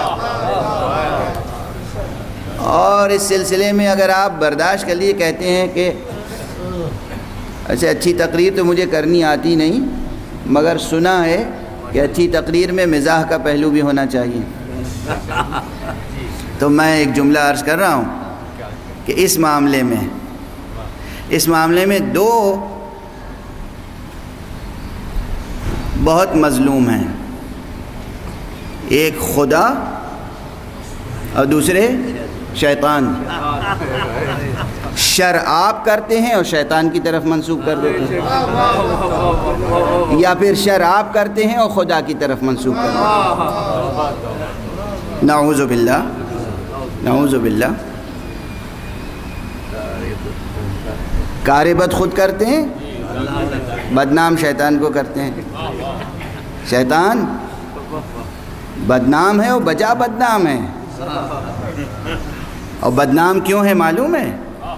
اور اس سلسلے میں اگر آپ برداشت کر لیے، کہتے ہیں کہ اچھا اچھی تقریر تو مجھے کرنی آتی نہیں، مگر سنا ہے کہ اچھی تقریر میں مزاح کا پہلو بھی ہونا چاہیے. تو میں ایک جملہ عرض کر رہا ہوں کہ اس معاملے میں دو بہت مظلوم ہیں، ایک خدا اور دوسرے شیطان. شر آپ کرتے ہیں اور شیطان کی طرف منسوب کر دیتے ہیں، یا پھر شر آپ کرتے ہیں اور خدا کی طرف منسوب کر دیتے ہیں. نعوذ باللہ، نعوذ باللہ. کار بد خود کرتے ہیں، بدنام شیطان کو کرتے ہیں. شیطان بدنام ہے اور بجا بدنام ہے. اور بدنام کیوں ہے معلوم ہے؟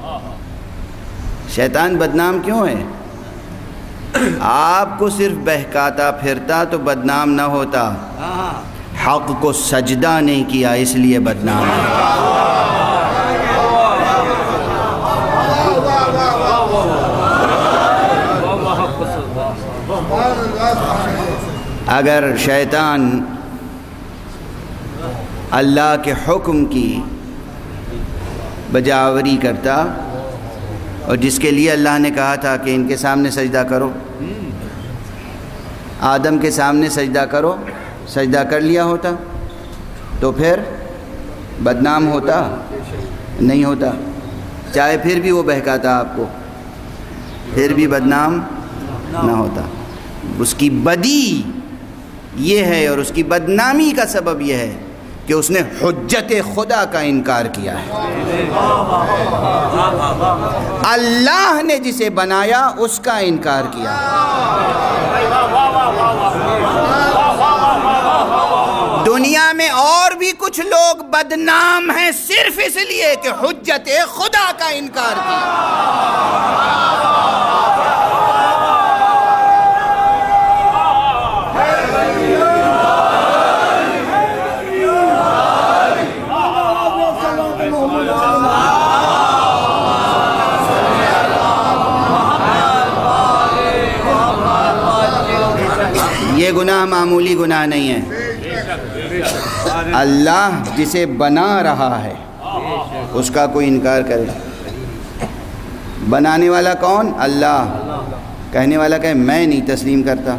شیطان بدنام کیوں ہے؟ آپ کو صرف بہکاتا پھرتا تو بدنام نہ ہوتا، حق کو سجدہ نہیں کیا اس لیے بدنام ہے. اگر شیطان اللہ کے حکم کی بجاوری کرتا، اور جس کے لیے اللہ نے کہا تھا کہ ان کے سامنے سجدہ کرو، آدم کے سامنے سجدہ کرو، سجدہ کر لیا ہوتا تو پھر بدنام ہوتا؟ نہیں ہوتا. چاہے پھر بھی وہ بہکاتا آپ کو، پھر بھی بدنام نہ ہوتا. اس کی بدی یہ ہے اور اس کی بدنامی کا سبب یہ ہے کہ اس نے حجت خدا کا انکار کیا ہے. اللہ نے جسے بنایا اس کا انکار کیا. دنیا میں اور بھی کچھ لوگ بدنام ہیں صرف اس لیے کہ حجت خدا کا انکار کیا. یہ گناہ معمولی گناہ نہیں ہے. اللہ جسے بنا رہا ہے اس کا کوئی انکار کرے. بنانے والا کون؟ اللہ. کہنے والا کہے میں نہیں تسلیم کرتا.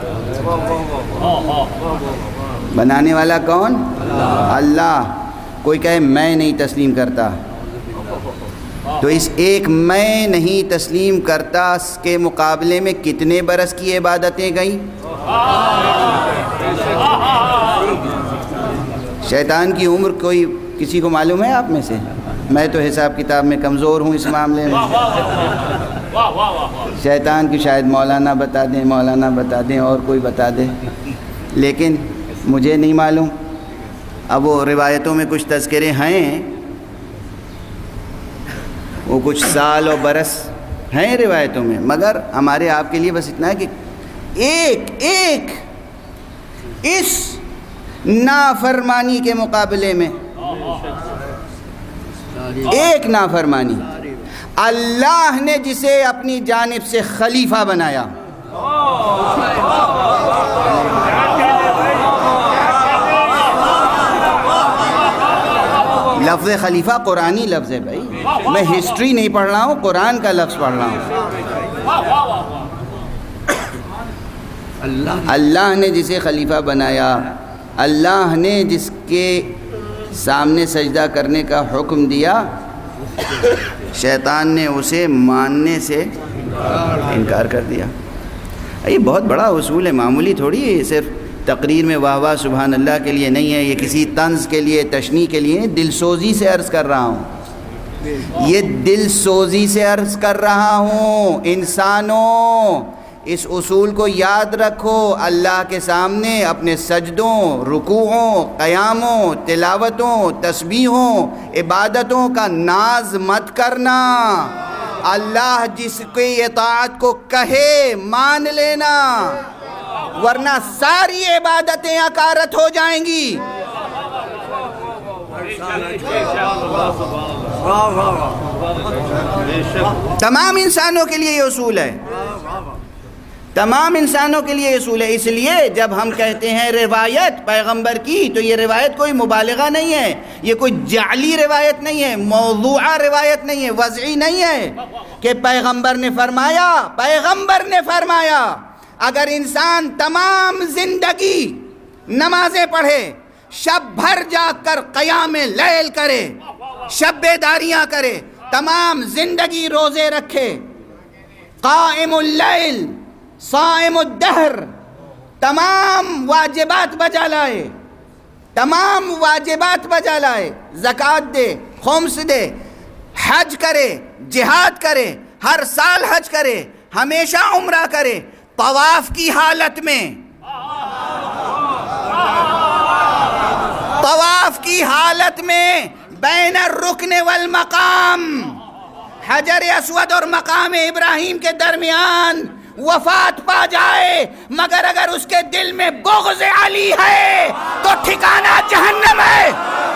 بنانے والا کون؟ اللہ. کوئی کہے میں نہیں تسلیم کرتا. تو اس ایک میں نہیں تسلیم کرتا کے مقابلے میں کتنے برس کی عبادتیں گئیں؟ شیطان کی عمر کوئی کسی کو معلوم ہے آپ میں سے؟ میں تو حساب کتاب میں کمزور ہوں اس معاملے میں. شیطان کی شاید مولانا بتا دیں اور کوئی بتا دے، لیکن مجھے نہیں معلوم. اب وہ روایتوں میں کچھ تذکرے ہیں، وہ کچھ سال اور برس ہیں روایتوں میں، مگر ہمارے آپ کے لیے بس اتنا ہے کہ ایک اس نافرمانی کے مقابلے میں ایک نافرمانی، اللہ نے جسے اپنی جانب سے خلیفہ بنایا، لفظ خلیفہ قرآنی لفظ ہے بھائی، میں ہسٹری نہیں پڑھ رہا ہوں، قرآن کا لفظ پڑھ رہا ہوں. اللہ نے جسے خلیفہ بنایا، اللہ نے جس کے سامنے سجدہ کرنے کا حکم دیا، شیطان نے اسے ماننے سے انکار کر دیا. یہ بہت بڑا اصول ہے، معمولی تھوڑی ہے. صرف تقریر میں واہ واہ سبحان اللہ کے لیے نہیں ہے، یہ کسی طنز کے لیے، تشنیع کے لیے، دل سوزی سے عرض کر رہا ہوں. یہ دل سوزی سے عرض کر رہا ہوں. انسانوں اس اصول کو یاد رکھو، اللہ کے سامنے اپنے سجدوں، رکوعوں، قیاموں، تلاوتوں، تسبیحوں، عبادتوں کا ناز مت کرنا. اللہ جس کی اطاعت کو کہے مان لینا، ورنہ ساری عبادتیں عکارت ہو جائیں گی. تمام انسانوں کے لیے یہ اصول ہے، تمام انسانوں کے لیے اصول ہے. اس لیے جب ہم کہتے ہیں روایت پیغمبر کی، تو یہ روایت کوئی مبالغہ نہیں ہے، یہ کوئی جعلی روایت نہیں ہے، موضوعہ روایت نہیں ہے، وضعی نہیں ہے کہ پیغمبر نے فرمایا اگر انسان تمام زندگی نمازیں پڑھے، شب بھر جاگ کر قیام لیل کرے، شب بیداریاں کرے، تمام زندگی روزے رکھے، قائم اللیل صائم الدہر، تمام واجبات بجا لائے، زکوٰۃ دے، خمس دے، حج کرے، جہاد کرے، ہر سال حج کرے، ہمیشہ عمرہ کرے، طواف کی حالت میں بین الرکن والمقام، حجر اسود اور مقام ابراہیم کے درمیان وفات پا جائے، مگر اگر اس کے دل میں بغض علی ہے تو ٹھکانہ جہنم ہے.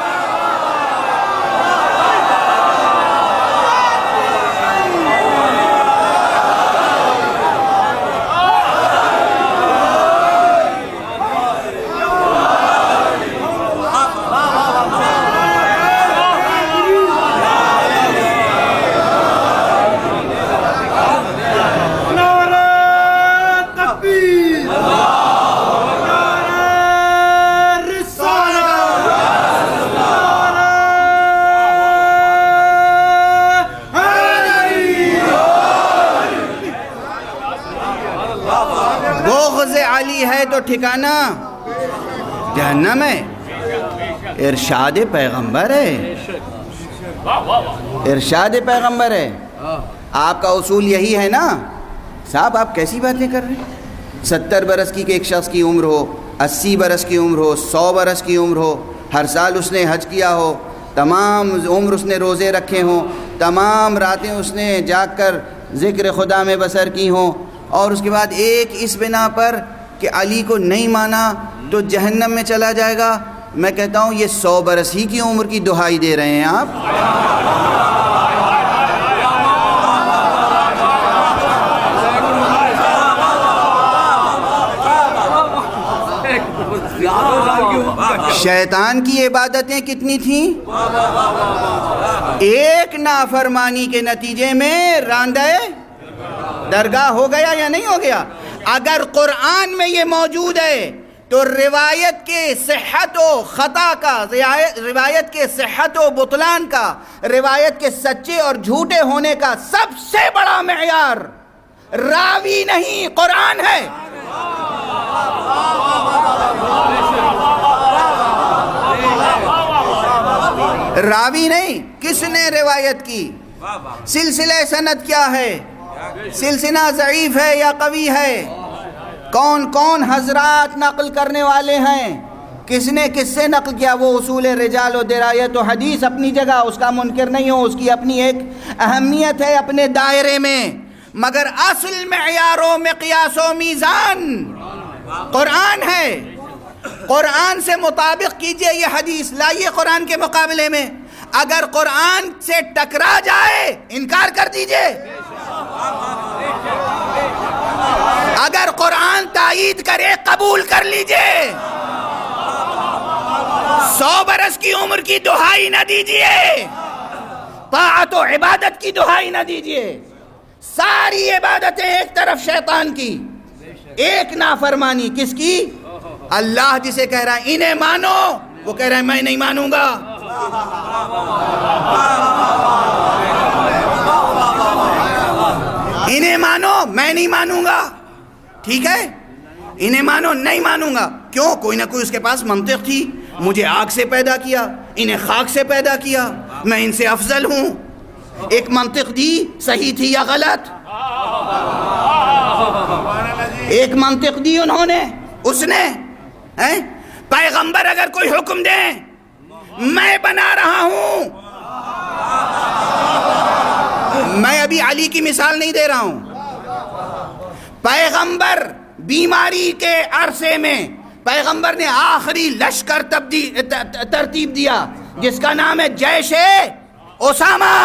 تو ٹھکانہ جہنم ہے. ارشاد پیغمبر ہے. آپ کا اصول یہی ہے نا صاحب. آپ کیسی باتیں کر رہے ہیں؟ 70 برس کی ایک شخص کی عمر ہو، 80 برس کی عمر ہو، 100 برس کی عمر ہو، ہر سال اس نے حج کیا ہو، تمام عمر اس نے روزے رکھے ہوں، تمام راتیں اس نے جاگ کر ذکر خدا میں بسر کی ہوں، اور اس کے بعد ایک اس بنا پر کہ علی کو نہیں مانا تو جہنم میں چلا جائے گا. میں کہتا ہوں یہ 100 برس ہی کی عمر کی دہائی دے رہے ہیں آپ. شیطان کی عبادتیں کتنی تھیں؟ ایک نافرمانی کے نتیجے میں راندہ درگاہ ہو گیا یا نہیں ہو گیا؟ اگر قرآن میں یہ موجود ہے تو روایت کے صحت و خطا کا، روایت کے صحت و بطلان کا، روایت کے سچے اور جھوٹے ہونے کا سب سے بڑا معیار راوی نہیں، قرآن ہے۔ راوی نہیں، کس نے روایت کی، سلسلہ سند کیا ہے، سلسلہ ضعیف ہے یا قوی ہے، کون کون حضرات نقل کرنے والے ہیں، کس نے کس سے نقل کیا۔ وہ اصول رجال و درایت و حدیث اپنی جگہ، اس کا منکر نہیں ہو، اس کی اپنی ایک اہمیت ہے اپنے دائرے میں، مگر اصل معیار و مقیاس و میزان قرآن ہے۔ قرآن سے مطابق کیجئے، یہ حدیث لائیے قرآن کے مقابلے میں، اگر قرآن سے ٹکرا جائے انکار کر دیجئے، اگر قرآن تائید کرے قبول کر لیجئے، 100 برس کی عمر کی دہائی نہ دیجئے، طاعت و عبادت کی دہائی نہ دیجئے، ساری عبادتیں ایک طرف شیطان کی، ایک نافرمانی کس کی؟ اللہ جسے کہہ رہا ہے انہیں مانو، وہ کہہ رہا ہے میں نہیں مانوں گا۔ انہیں مانو، میں نہیں مانوں گا، ٹھیک ہے، انہیں مانو نہیں مانوں گا، کیوں؟ کوئی نہ کوئی اس کے پاس منطق تھی، مجھے آگ سے پیدا کیا، انہیں خاک سے پیدا کیا، میں ان سے افضل ہوں، ایک منطق دی، صحیح تھی یا غلط؟ ایک منطق دی انہوں نے، اس نے پیغمبر اگر کوئی حکم دیں میں بنا رہا ہوں، میں ابھی علی کی مثال نہیں دے رہا ہوں، پیغمبر بیماری کے عرصے میں پیغمبر نے آخری لشکر ترتیب دیا جس کا نام ہے جیش اسامہ۔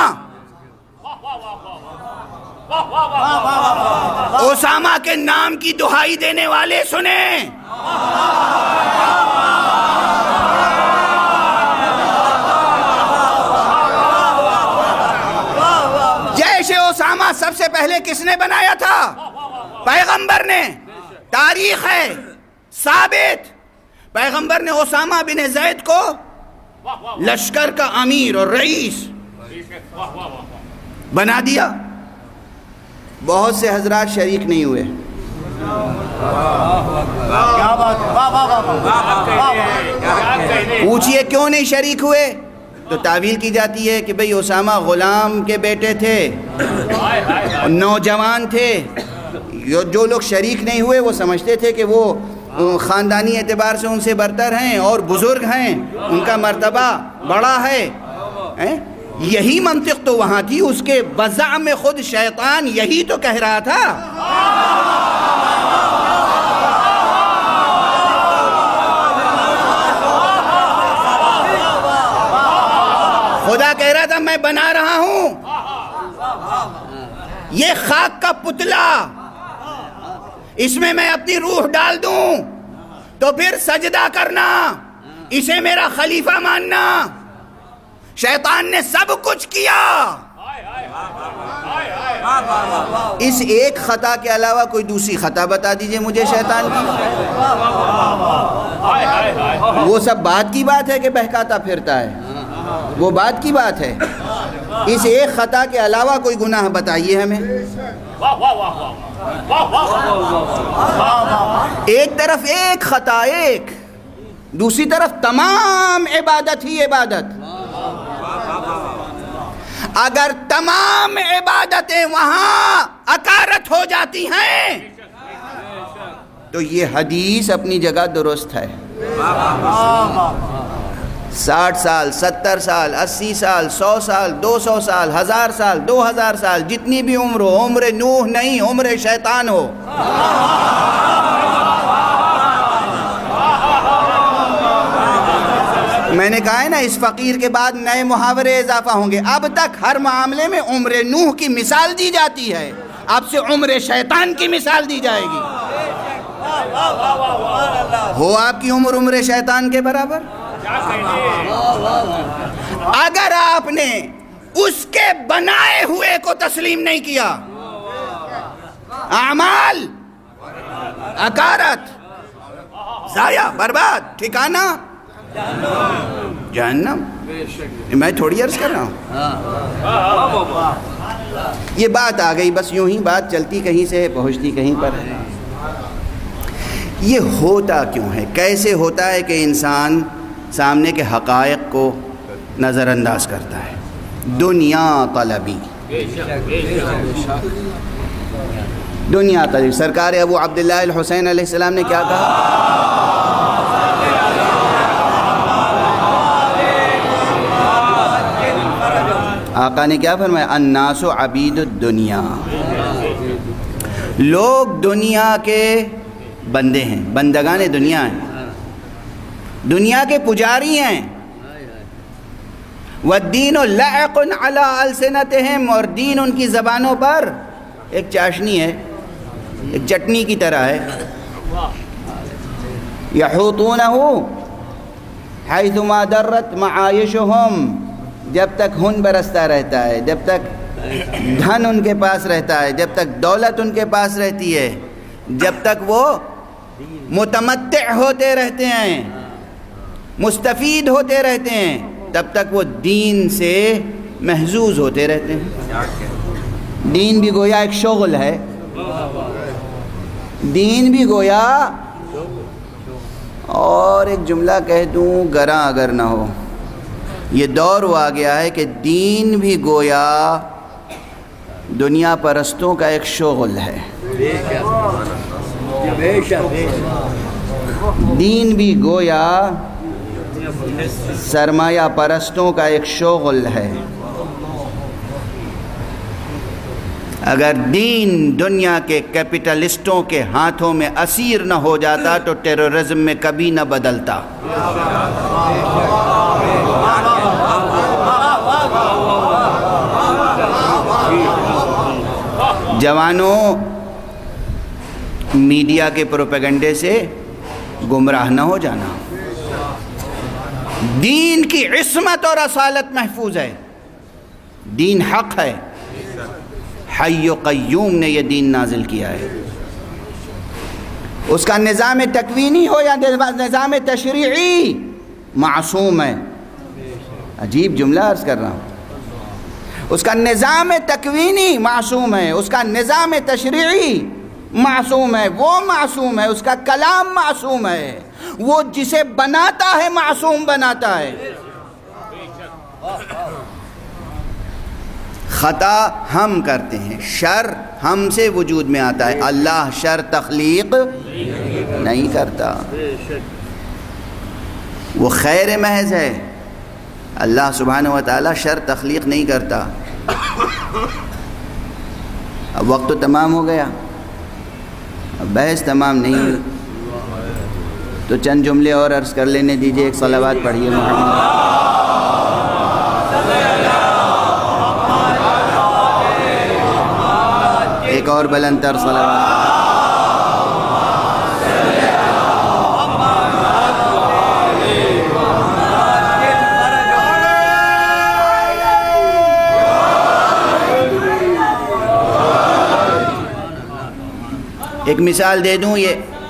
اسامہ کے نام کی دہائی دینے والے سنیں، جیش اسامہ سب سے پہلے کس نے بنایا تھا؟ پیغمبر نے، تاریخ ہے ثابت، پیغمبر نے اسامہ بن زید کو لشکر کا امیر اور رئیس بنا دیا۔ بہت سے حضرات شریک نہیں ہوئے، پوچھئے کیوں نہیں شریک ہوئے؟ تو تعویل کی جاتی ہے کہ بھئی اسامہ غلام کے بیٹے تھے، نوجوان تھے، جو لوگ شریک نہیں ہوئے وہ سمجھتے تھے کہ وہ خاندانی اعتبار سے ان سے برتر ہیں اور بزرگ ہیں، ان کا مرتبہ بڑا ہے۔ یہی منطق تو وہاں تھی، اس کے بزعم میں خود شیطان یہی تو کہہ رہا تھا۔ خدا کہہ رہا تھا میں بنا رہا ہوں یہ خاک کا پتلا، اس میں میں اپنی روح ڈال دوں تو پھر سجدہ کرنا، اسے میرا خلیفہ ماننا۔ شیطان نے سب کچھ کیا، اس ایک خطا کے علاوہ کوئی دوسری خطا بتا دیجئے مجھے شیطان کی۔ وہ سب بات کی بات ہے کہ بہکاتا پھرتا ہے، وہ بات کی بات ہے، اس ایک خطا کے علاوہ کوئی گناہ بتائیے ہمیں۔ ایک طرف ایک خطا، ایک دوسری طرف تمام عبادت ہی عبادت۔ اگر تمام عبادتیں وہاں اکارت ہو جاتی ہیں تو یہ حدیث اپنی جگہ درست ہے۔ 60 سال، 70 سال، 80 سال، 100 سال، 200 سال، 1000 سال، 2000 سال، جتنی بھی عمر ہو، عمر نوح نہیں، عمر شیطان ہو۔ میں نے کہا ہے نا اس فقیر کے بعد نئے محاورے اضافہ ہوں گے، اب تک ہر معاملے میں عمر نوح کی مثال دی جاتی ہے، اب سے عمر شیطان کی مثال دی جائے گی۔ ہو آپ کی عمر شیطان کے برابر؟ اگر آپ نے اس کے بنائے ہوئے کو تسلیم نہیں کیا، اعمال، اکارت، ضائع، برباد، ٹھکانہ جہنم۔ میں تھوڑی عرض کر رہا ہوں، یہ بات آ گئی، بس یوں ہی بات چلتی کہیں سے پہنچتی کہیں پر۔ یہ ہوتا کیوں ہے؟ کیسے ہوتا ہے کہ انسان سامنے کے حقائق کو نظر انداز کرتا ہے؟ دنیا طلبی، دنیا طلبی۔ سرکار ابو عبداللہ الحسین علیہ السلام نے کیا کہا؟ آقا نے کیا فرمایا؟ الناس عبید الدنیا، لوگ دنیا کے بندے ہیں، بندگان دنیا ہیں، دنیا کے پجاری ہیں۔ والدین لعق علی السنتہم، اور دین ان کی زبانوں پر ایک چاشنی ہے، ایک چٹنی کی طرح ہے۔ یحوطونہ حیثما درت معایشہم، جب تک ہن برستا رہتا ہے، جب تک دھن ان کے پاس رہتا ہے، جب تک دولت ان کے پاس رہتی ہے، جب تک وہ متمتع ہوتے رہتے ہیں، مستفید ہوتے رہتے ہیں، تب تک وہ دین سے محظوظ ہوتے رہتے ہیں۔ دین بھی گویا ایک شغل ہے، دین بھی گویا، اور ایک جملہ کہہ دوں گراں اگر نہ ہو، یہ دور وہ آ گیا ہے کہ دین بھی گویا دنیا پرستوں کا ایک شغل ہے۔ دین بھی گویا سرمایہ پرستوں کا ایک شغل ہے۔ اگر دین دنیا کے کیپٹلسٹوں کے ہاتھوں میں اسیر نہ ہو جاتا تو ٹیررزم میں کبھی نہ بدلتا۔ جوانوں، میڈیا کے پروپیگنڈے سے گمراہ نہ ہو جانا۔ دین کی عصمت اور اصالت محفوظ ہے، دین حق ہے، حی و قیوم نے یہ دین نازل کیا ہے۔ اس کا نظام تکوینی ہو یا نظام تشریعی معصوم ہے۔ عجیب جملہ عرض کر رہا ہوں، اس کا نظام تکوینی معصوم ہے، اس کا نظام تشریعی معصوم ہے، وہ معصوم ہے، اس کا کلام معصوم ہے، وہ جسے بناتا ہے معصوم بناتا ہے۔ خطا ہم کرتے ہیں، شر ہم سے وجود میں آتا ہے، اللہ شر تخلیق نہیں کرتا، وہ خیر محض ہے، اللہ سبحانہ وتعالی شر تخلیق نہیں کرتا۔ اب وقت تو تمام ہو گیا، اب بحث تمام نہیں ہوئی، تو چند جملے اور عرض کر لینے دیجئے۔ ایک صلوات پڑھیے محمد۔ ایک اور بلند تر صلوات۔ ایک مثال دے دوں،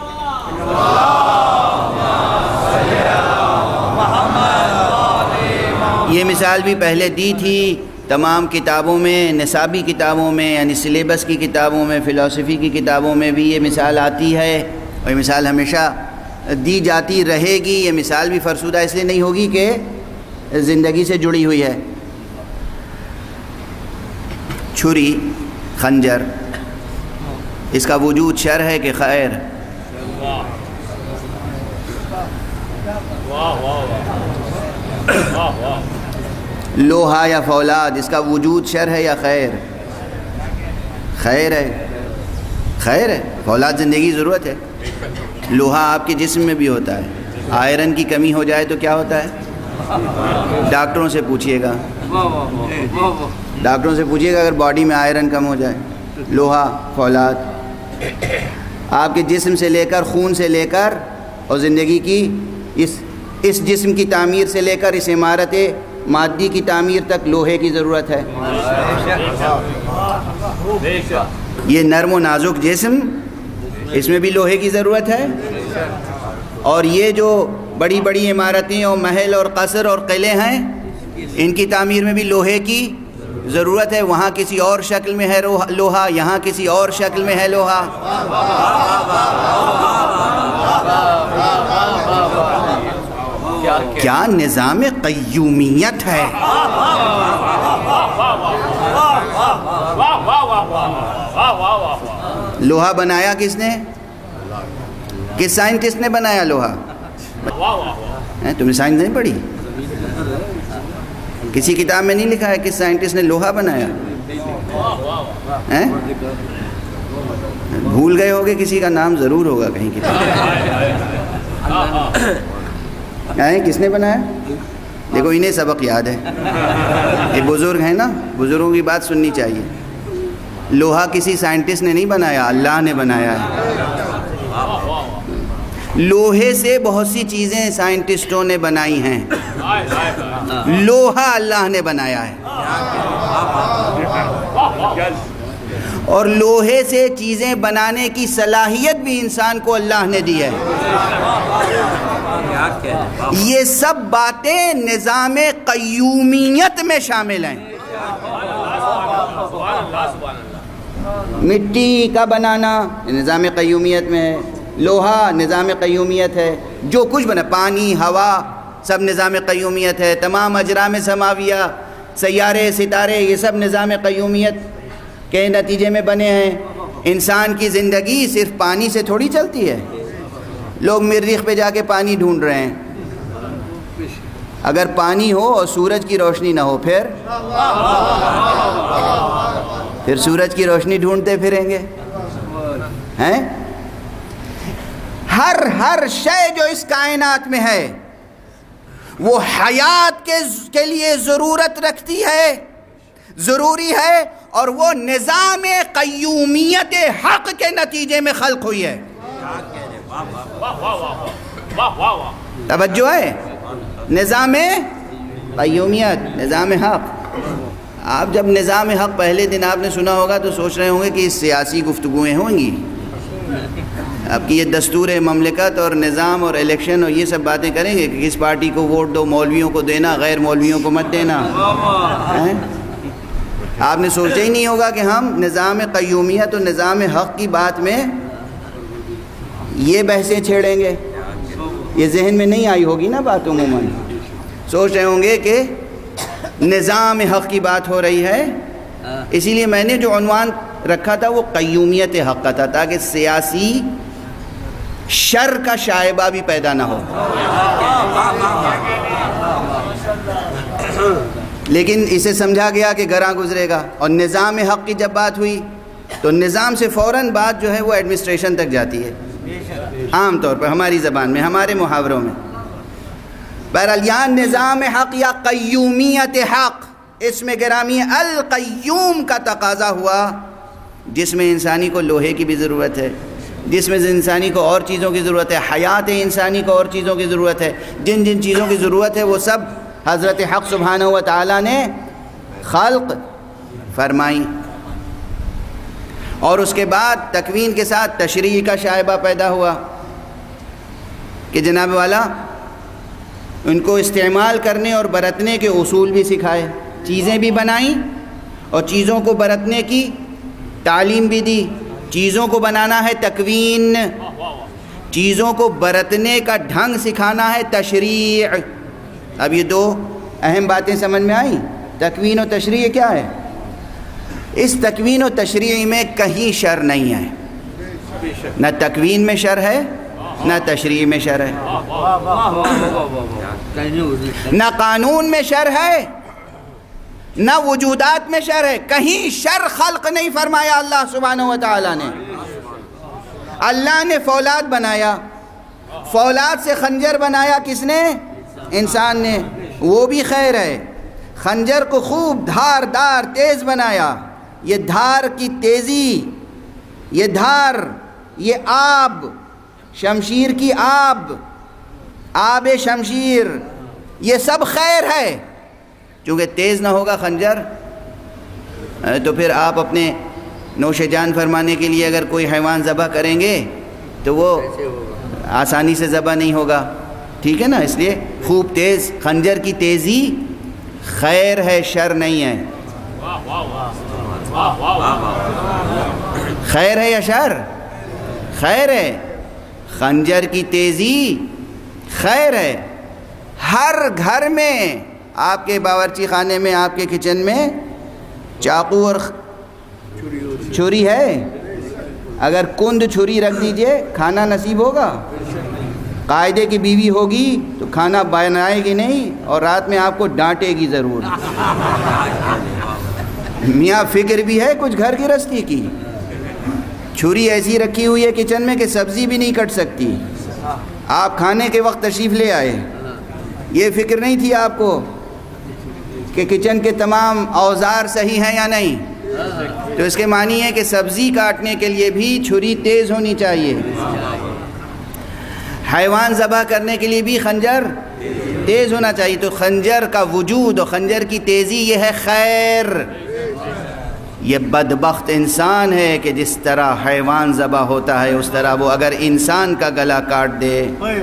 یہ مثال بھی پہلے دی تھی، تمام کتابوں میں، نصابی کتابوں میں، یعنی سلیبس کی کتابوں میں، فلسفی کی کتابوں میں بھی یہ مثال آتی ہے، اور یہ مثال ہمیشہ دی جاتی رہے گی۔ یہ مثال بھی فرسودہ اس لیے نہیں ہوگی کہ زندگی سے جڑی ہوئی ہے۔ چھری، خنجر، اس کا وجود شر ہے کہ خیر؟ لوہا یا فولاد، اس کا وجود شر ہے یا خیر؟ خیر ہے، خیر ہے۔ فولاد زندگی ضرورت ہے، لوہا آپ کے جسم میں بھی ہوتا ہے، آئرن کی کمی ہو جائے تو کیا ہوتا ہے؟ ڈاکٹروں سے پوچھئے گا، ڈاکٹروں سے پوچھئے گا اگر باڈی میں آئرن کم ہو جائے۔ لوہا، فولاد آپ کے جسم سے لے کر، خون سے لے کر، اور زندگی کی اس جسم کی تعمیر سے لے کر اس عمارت مادی کی تعمیر تک لوہے کی ضرورت ہے۔ یہ نرم و نازک جسم، اس میں بھی لوہے کی ضرورت ہے، اور یہ جو بڑی بڑی عمارتیں اور محل اور قصر اور قلعے ہیں، ان کی تعمیر میں بھی لوہے کی ضرورت ہے. وہاں کسی اور شکل میں ہے لوہا، یہاں کسی اور شکل میں ہے لوہا. کیا نظام قیومیت ہے! لوہا بنایا کس نے؟ کس سائنٹسٹ نے بنایا لوہا؟ تم نے سائنس نہیں پڑھی؟ کسی کتاب میں نہیں لکھا ہے کس سائنٹسٹ نے لوہا بنایا؟ بھول گئے ہوگے، کسی کا نام ضرور ہوگا کہیں کتاب. کس نے بنایا؟ دیکھو انہیں سبق یاد ہے، یہ بزرگ ہیں نا، بزرگوں کی بات سننی چاہیے. لوہا کسی سائنٹسٹ نے نہیں بنایا، اللہ نے بنایا ہے. لوہے سے بہت سی چیزیں سائنٹسٹوں نے بنائی ہیں، لوہا اللہ نے بنایا ہے. اور لوہے سے چیزیں بنانے کی صلاحیت بھی انسان کو اللہ نے دی ہے. یہ سب باتیں نظام قیومیت میں شامل ہیں. مٹی کا بنانا نظام قیومیت میں ہے، لوہا نظام قیومیت ہے، جو کچھ بنا، پانی، ہوا، سب نظام قیومیت ہے. تمام اجرام سماویہ، سیارے، ستارے، یہ سب نظام قیومیت کے نتیجے میں بنے ہیں. انسان کی زندگی صرف پانی سے تھوڑی چلتی ہے. لوگ مریخ پہ جا کے پانی ڈھونڈ رہے ہیں. اگر پانی ہو اور سورج کی روشنی نہ ہو پھر سورج کی روشنی ڈھونڈتے پھریں گے ہیں. ہر شے جو اس کائنات میں ہے وہ حیات کے لیے ضرورت رکھتی ہے، ضروری ہے، اور وہ نظام قیومیت حق کے نتیجے میں خلق ہوئی ہے. توجہ ہے؟ نظام قیومیت، نظام حق. آپ جب نظام حق پہلے دن آپ نے سنا ہوگا تو سوچ رہے ہوں گے کہ سیاسی گفتگویں ہوں گی. اب کی یہ دستور مملکت اور نظام اور الیکشن اور یہ سب باتیں کریں گے کہ کس پارٹی کو ووٹ دو، مولویوں کو دینا، غیر مولویوں کو مت دینا. آپ نے سوچا ہی نہیں ہوگا کہ ہم نظام قیومیت اور نظام حق کی بات میں یہ بحثیں چھیڑیں گے. یہ ذہن میں نہیں آئی ہوگی نا بات. عموماً سوچ رہے ہوں گے کہ نظام حق کی بات ہو رہی ہے. اسی لیے میں نے جو عنوان رکھا تھا وہ قیومیت حق کا تھا، تاکہ سیاسی شر کا شائبہ بھی پیدا نہ ہو. لیکن اسے سمجھا گیا کہ گراں گزرے گا. اور نظام حق کی جب بات ہوئی تو نظام سے فوراً بات جو ہے وہ ایڈمنسٹریشن تک جاتی ہے، عام طور پر ہماری زبان میں، ہمارے محاوروں میں. بہرحال یہاں نظام حق یا قیومیت حق، اس میں گرامی القیوم کا تقاضا ہوا، جس میں انسانی کو لوہے کی بھی ضرورت ہے، جس میں انسانی کو اور چیزوں کی ضرورت ہے، حیات انسانی کو اور چیزوں کی ضرورت ہے. جن جن چیزوں کی ضرورت ہے وہ سب حضرت حق سبحانہ و تعالیٰ نے خلق فرمائی. اور اس کے بعد تکوین کے ساتھ تشریع کا شائبہ پیدا ہوا کہ جناب والا ان کو استعمال کرنے اور برتنے کے اصول بھی سکھائے. چیزیں بھی بنائیں اور چیزوں کو برتنے کی تعلیم بھی دی. چیزوں کو بنانا ہے تکوین، چیزوں کو برتنے کا ڈھنگ سکھانا ہے تشریع. اب یہ دو اہم باتیں سمجھ میں آئیں. تکوین و تشریع کیا ہے؟ اس تکوین و تشریع میں کہیں شر نہیں ہے. نہ تکوین میں شر ہے، نہ تشریع میں شر ہے، نہ قانون میں شر ہے، نہ وجودات میں شر ہے. کہیں شر خلق نہیں فرمایا اللہ سبحانہ و تعالیٰ نے. اللہ نے فولاد بنایا، فولاد سے خنجر بنایا کس نے؟ انسان نے. وہ بھی خیر ہے. خنجر کو خوب دھار دار تیز بنایا. یہ دھار کی تیزی، یہ دھار، یہ آب، شمشیر کی آب، آب شمشیر، یہ سب خیر ہے. چونکہ تیز نہ ہوگا خنجر تو پھر آپ اپنے نوش جان فرمانے کے لیے اگر کوئی حیوان ذبح کریں گے تو وہ آسانی سے ذبح نہیں ہوگا، ٹھیک ہے نا؟ اس لیے خوب تیز، خنجر کی تیزی خیر ہے، شر نہیں ہے۔ خیر ہے یا شر؟ خیر ہے۔ خنجر کی تیزی خیر ہے۔ ہر گھر میں، آپ کے باورچی خانے میں، آپ کے کچن میں چاقو اور چھری ہے؟ اگر کند چھری رکھ دیجئے کھانا نصیب ہوگا؟ قاعدے کی بیوی ہوگی تو کھانا بنائے گی نہیں اور رات میں آپ کو ڈانٹے گی ضرور۔ میاں فکر بھی ہے کچھ گھر گرہستی کی۔ چھری ایسی رکھی ہوئی ہے کچن میں کہ سبزی بھی نہیں کٹ سکتی، آپ کھانے کے وقت تشریف لے آئے، یہ فکر نہیں تھی آپ کو کہ کچن کے تمام اوزار صحیح ہیں یا نہیں؟ تو اس کے معنی ہے کہ سبزی کاٹنے کے لیے بھی چھری تیز ہونی چاہیے، حیوان ذبح کرنے کے لیے بھی خنجر تیز ہونا چاہیے۔ تو خنجر کا وجود اور خنجر کی تیزی یہ ہے خیر۔ یہ بدبخت انسان ہے کہ جس طرح حیوان ذبح ہوتا ہے اس طرح وہ اگر انسان کا گلا کاٹ دے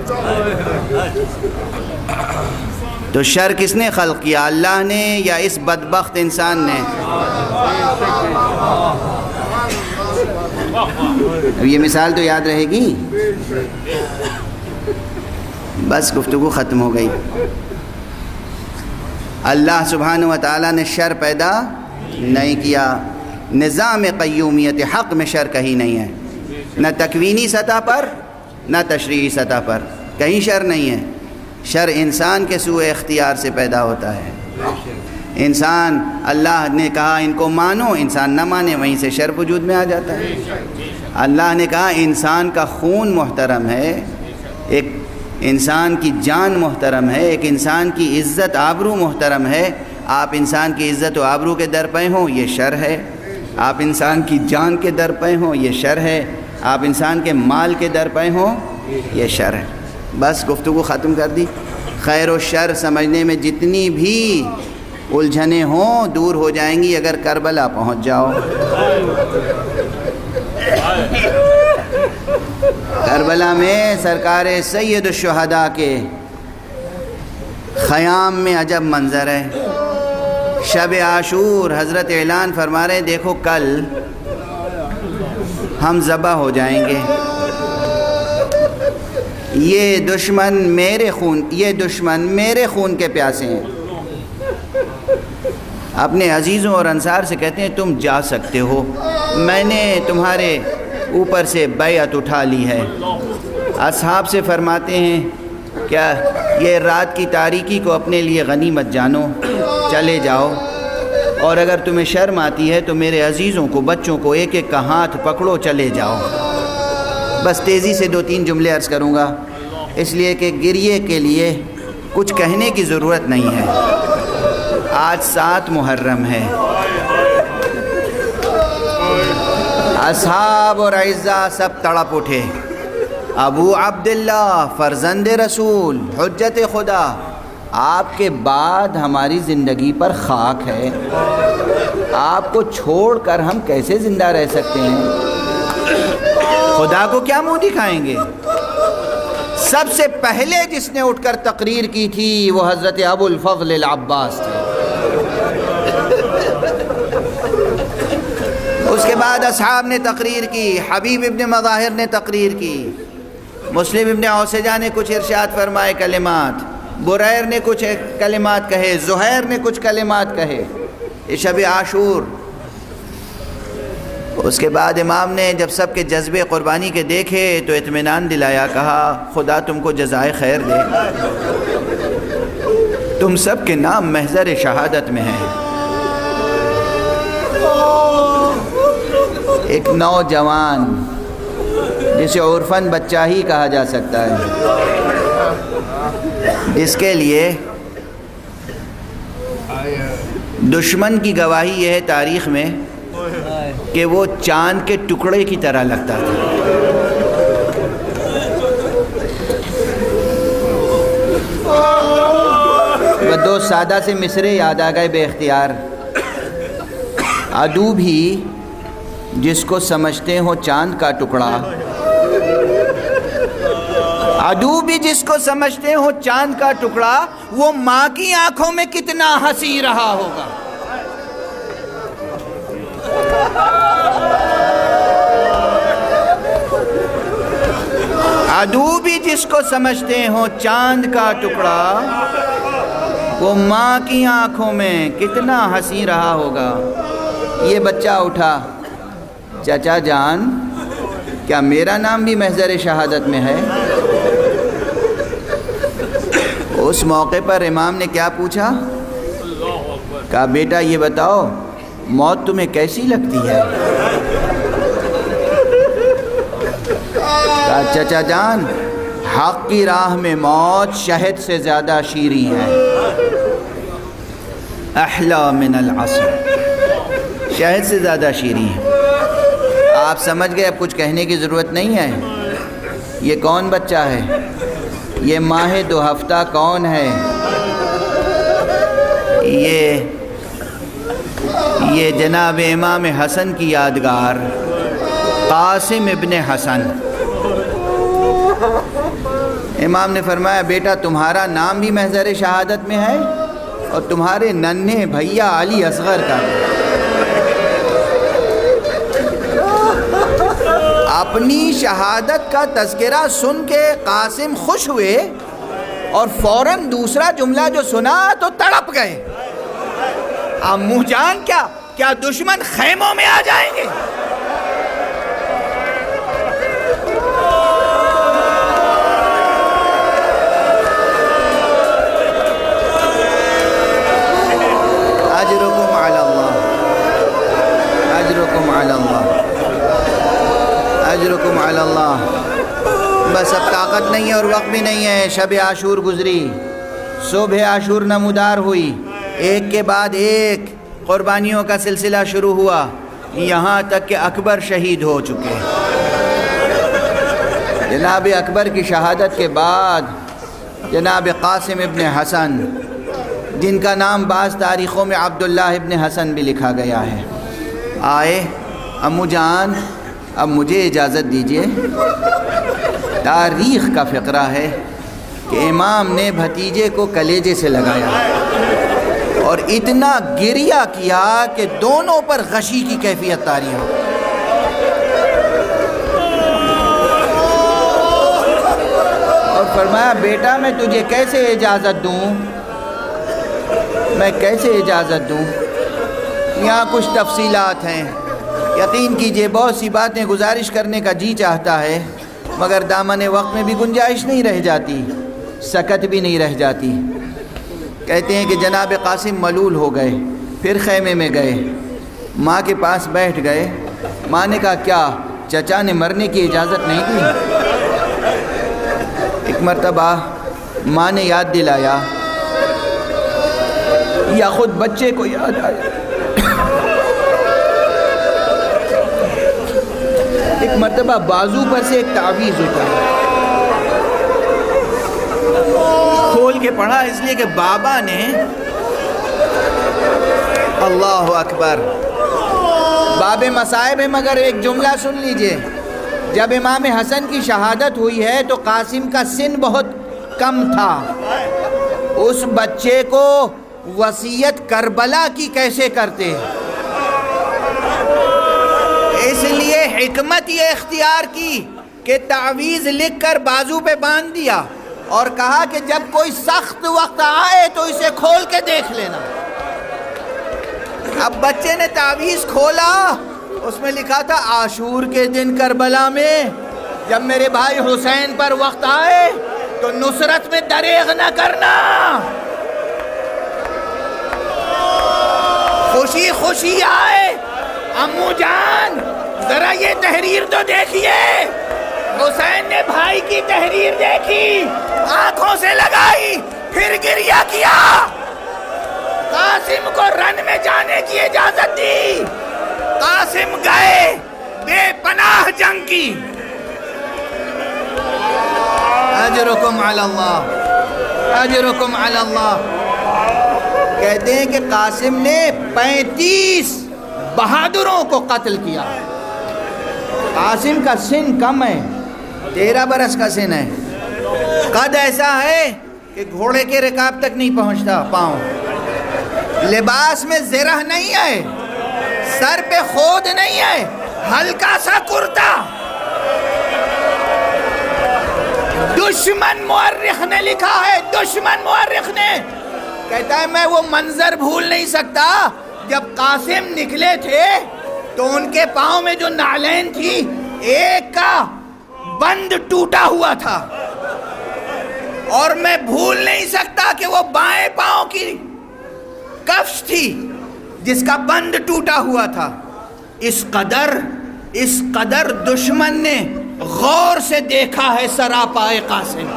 تو شر کس نے خلق کیا، اللہ نے یا اس بدبخت انسان نے؟ اب یہ مثال تو یاد رہے گی، بس گفتگو ختم ہو گئی۔ اللہ سبحانہ و تعالیٰ نے شر پیدا نہیں کیا، نظام قیومیت حق میں شر کہیں نہیں ہے، نہ تکوینی سطح پر نہ تشریعی سطح پر کہیں شر نہیں ہے۔ شر انسان کے سوء اختیار سے پیدا ہوتا ہے۔ انسان، اللہ نے کہا ان کو مانو، انسان نہ مانے، وہیں سے شر وجود میں آ جاتا ہے۔ اللہ نے کہا انسان کا خون محترم ہے، ایک انسان کی جان محترم ہے، ایک انسان کی عزت آبرو محترم ہے۔ آپ انسان کی عزت و آبرو کے در پہ ہوں یہ شر ہے، آپ انسان کی جان کے در پہ ہوں یہ شر ہے، آپ انسان کے مال کے در پہ ہوں یہ شر ہے۔ بس گفتگو ختم کر دی۔ خیر و شر سمجھنے میں جتنی بھی الجھنیں ہوں دور ہو جائیں گی اگر کربلا پہنچ جاؤ۔ کربلا میں سرکار سید الشہداء کے خیام میں عجب منظر ہے۔ شب عاشور حضرت اعلان فرما رہے دیکھو کل ہم ذبح ہو جائیں گے، یہ دشمن میرے خون کے پیاسے ہیں۔ اپنے عزیزوں اور انصار سے کہتے ہیں تم جا سکتے ہو، میں نے تمہارے اوپر سے بیعت اٹھا لی ہے۔ اصحاب سے فرماتے ہیں کیا یہ رات کی تاریکی کو اپنے لیے غنیمت جانو، چلے جاؤ، اور اگر تمہیں شرم آتی ہے تو میرے عزیزوں کو، بچوں کو ایک ایک کا ہاتھ پکڑو، چلے جاؤ۔ بس تیزی سے 2-3 جملے عرض کروں گا اس لیے کہ گریے کے لیے کچھ کہنے کی ضرورت نہیں ہے۔ آج 7 محرم ہے، اصحاب اور اعزاء سب تڑپ اٹھے۔ ابو عبداللہ فرزند رسول حجت خدا، آپ کے بعد ہماری زندگی پر خاک ہے، آپ کو چھوڑ کر ہم کیسے زندہ رہ سکتے ہیں؟ خدا کو کیا منہ دکھائیں گے؟ سب سے پہلے جس نے اٹھ کر تقریر کی تھی وہ حضرت ابو الفضل العباس تھے۔ اس کے بعد اصحاب نے تقریر کی، حبیب ابن مظاہر نے تقریر کی، مسلم ابن اوسجہ نے کچھ ارشاد فرمائے کلمات، بریر نے کچھ کلمات کہے، زہیر نے کچھ کلمات کہے، شب عاشور۔ اس کے بعد امام نے جب سب کے جذبے قربانی کے دیکھے تو اطمینان دلایا، کہا خدا تم کو جزائے خیر دے، تم سب کے نام محضر شہادت میں ہیں۔ ایک نوجوان جسے عرفاً بچہ ہی کہا جا سکتا ہے، جس کے لیے دشمن کی گواہی یہ ہے تاریخ میں کہ وہ چاند کے ٹکڑے کی طرح لگتا تھا۔ دو سادہ سے مصرے یاد آ گئے بے اختیار۔ عدو بھی جس کو سمجھتے ہو چاند کا ٹکڑا، عدو بھی جس کو سمجھتے ہو چاند کا ٹکڑا، وہ ماں کی آنکھوں میں کتنا ہنسی رہا ہوگا۔ عدو بھی جس کو سمجھتے ہو چاند کا ٹکڑا، وہ ماں کی آنکھوں میں کتنا ہنسی رہا ہوگا۔ یہ بچہ اٹھا، چچا جان کیا میرا نام بھی محضر شہادت میں ہے؟ اس موقع پر امام نے کیا پوچھا؟ کہا بیٹا یہ بتاؤ موت تمہیں کیسی لگتی ہے؟ کہا چچا جان حق کی راہ میں موت شہد سے زیادہ شیریں ہے، احلا من العسل، شہد سے زیادہ شیریں ہے۔ آپ سمجھ گئے، اب کچھ کہنے کی ضرورت نہیں ہے۔ یہ کون بچہ ہے؟ یہ ماہ 2 ہفتہ کون ہے؟ یہ جناب امام حسن کی یادگار قاسم ابن حسن۔ امام نے فرمایا بیٹا تمہارا نام بھی محضر شہادت میں ہے اور تمہارے ننھے بھیا علی اصغر کا۔ اپنی شہادت کا تذکرہ سن کے قاسم خوش ہوئے اور فوراً دوسرا جملہ جو سنا تو تڑپ گئے، امو جان کیا دشمن خیموں میں آ جائیں گے؟ اجرکم علی اللہ، اجرکم علی اللہ، اجرکم علی اللہ۔ بس اب طاقت نہیں ہے اور وقت بھی نہیں ہے۔ شب عاشور گزری، صبح عاشور نمودار ہوئی، ایک کے بعد ایک قربانیوں کا سلسلہ شروع ہوا، یہاں تک کہ اکبر شہید ہو چکے۔ جناب اکبر کی شہادت کے بعد جناب قاسم ابن حسن، جن کا نام بعض تاریخوں میں عبداللہ ابن حسن بھی لکھا گیا ہے، آئے امو جان اب مجھے اجازت دیجئے۔ تاریخ کا فقرہ ہے کہ امام نے بھتیجے کو کلیجے سے لگایا اور اتنا گریہ کیا کہ دونوں پر غشی کی کیفیت طاری ہو۔ اور فرمایا بیٹا میں تجھے کیسے اجازت دوں، میں کیسے اجازت دوں؟ یہاں کچھ تفصیلات ہیں، یقین کیجئے بہت سی باتیں گزارش کرنے کا جی چاہتا ہے مگر دامن وقت میں بھی گنجائش نہیں رہ جاتی، سکت بھی نہیں رہ جاتی۔ کہتے ہیں کہ جناب قاسم ملول ہو گئے، پھر خیمے میں گئے، ماں کے پاس بیٹھ گئے۔ ماں نے کہا کیا چچا نے مرنے کی اجازت نہیں دی؟ ایک مرتبہ ماں نے یاد دلایا یا خود بچے کو یاد آیا، ایک مرتبہ بازو پر سے ایک تعویذ اٹھا، کھول کے پڑھا، اس لیے کہ بابا نے اللہ اکبر باب مصائب ہے، مگر ایک جملہ سن لیجئے۔ جب امام حسن کی شہادت ہوئی ہے تو قاسم کا سن بہت کم تھا، اس بچے کو وصیت کربلا کی کیسے کرتے؟ اس لیے حکمت یہ اختیار کی کہ تعویذ لکھ کر بازو پہ باندھ دیا اور کہا کہ جب کوئی سخت وقت آئے تو اسے کھول کے دیکھ لینا۔ اب بچے نے تعویذ کھولا، اس میں لکھا تھا عاشور کے دن کربلا میں جب میرے بھائی حسین پر وقت آئے تو نصرت میں دریغ نہ کرنا، خوشی خوشی آئے۔ امو جان ذرا یہ تحریر تو دیکھیے، حسین نے بھائی کی تحریر دیکھی، آنکھوں سے لگائی، پھر گریہ کیا، قاسم کو رن میں جانے کی اجازت دی۔ قاسم گئے بے پناہ جنگ کی۔ اجرکم علی اللہ، اجرکم علی اللہ۔ کہتے ہیں کہ قاسم نے 35 بہادروں کو قتل کیا۔ قاسم کا سن کم ہے، 13 برس کا سن ہے، قد ایسا ہے کہ گھوڑے کے رکاب تک نہیں پہنچتا پاؤں، لباس میں زرہ نہیں ہے، سر پہ خود نہیں ہے، ہلکا سا کرتا۔ دشمن مورخ نے لکھا ہے، دشمن مورخ نے کہتا ہے میں وہ منظر بھول نہیں سکتا جب قاسم نکلے تھے تو ان کے پاؤں میں جو نعلین تھی ایک کا بند ٹوٹا ہوا تھا، اور میں بھول نہیں سکتا کہ وہ بائیں پاؤں کی کفش تھی جس کا بند ٹوٹا ہوا تھا۔ اس قدر دشمن نے غور سے دیکھا ہے سراپائے قاسم،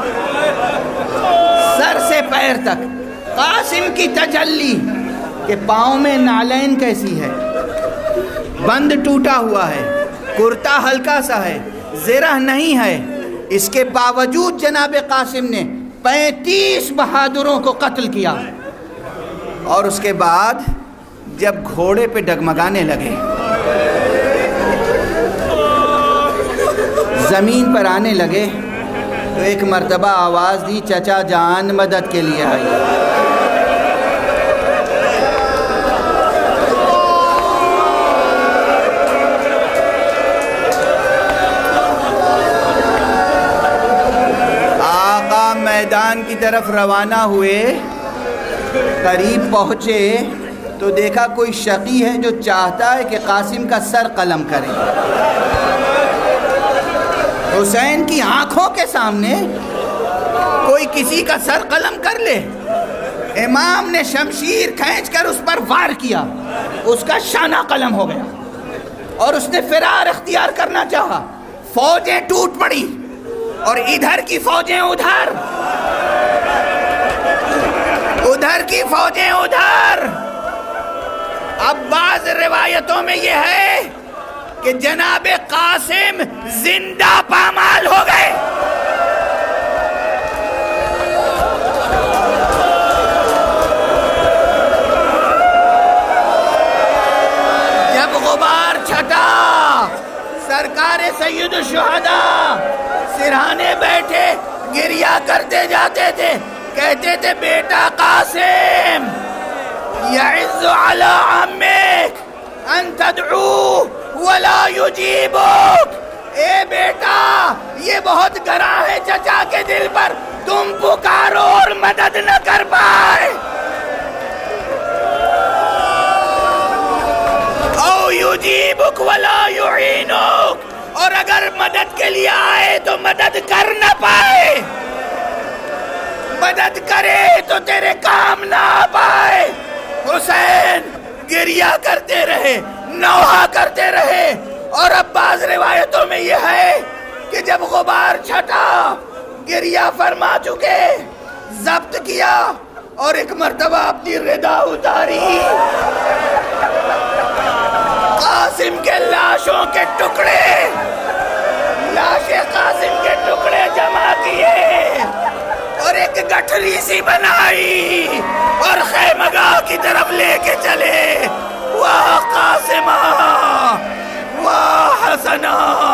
سر سے پیر تک قاسم کی تجلی کہ پاؤں میں نعلین کیسی ہے، بند ٹوٹا ہوا ہے، کرتا ہلکا سا ہے، زرہ نہیں ہے۔ اس کے باوجود جناب قاسم نے 35 بہادروں کو قتل کیا، اور اس کے بعد جب گھوڑے پہ ڈگمگانے لگے، زمین پر آنے لگے، تو ایک مرتبہ آواز دی چچا جان مدد کے لیے آئی۔ آقا میدان کی طرف روانہ ہوئے، قریب پہنچے تو دیکھا کوئی شقی ہے جو چاہتا ہے کہ قاسم کا سر قلم کرے۔ حسین کی آنکھوں کے سامنے کوئی کسی کا سر قلم کر لے۔ امام نے شمشیر کھینچ کر اس پر وار کیا، اس کا شانہ قلم ہو گیا، اور اس نے فرار اختیار کرنا چاہا۔ فوجیں ٹوٹ پڑی، اور ادھر کی فوجیں ادھر، ادھر کی فوجیں ادھر۔ اب بعض روایتوں میں یہ ہے کہ جناب قاسم زندہ پامال ہو گئے۔ جب غبار چھٹا، سرکار سید الشہداء سرہانے بیٹھے گریہ کرتے جاتے تھے، کہتے تھے بیٹا قاسم یعز علی عمک ان تدعو ولا یجیبک، اے بیٹا یہ بہت گراں ہے چچا کے دل پر، تم پکارو اور مدد نہ کر پائے۔ او یجیبک ولا یعینک، اور اگر مدد کے لیے آئے تو مدد کر نہ پائے، مدد کرے تو تیرے کام نہ آ پائے۔ حسین گریہ کرتے رہے، نوحہ کرتے رہے، اور اب بعض روایتوں میں یہ ہے کہ جب غبار چھٹا، گریہ فرما چکے، ضبط کیا، اور ایک مرتبہ اپنی ردا اتاری، قاسم کے لاشوں کے ٹکڑے، لاشیں قاسم کے ٹکڑے جمع کیے، اور ایک گٹھری سی بنائی، اور خیمگاہ کی طرف لے کے چلے۔ واہ قاسمہ، واہ حسنہ،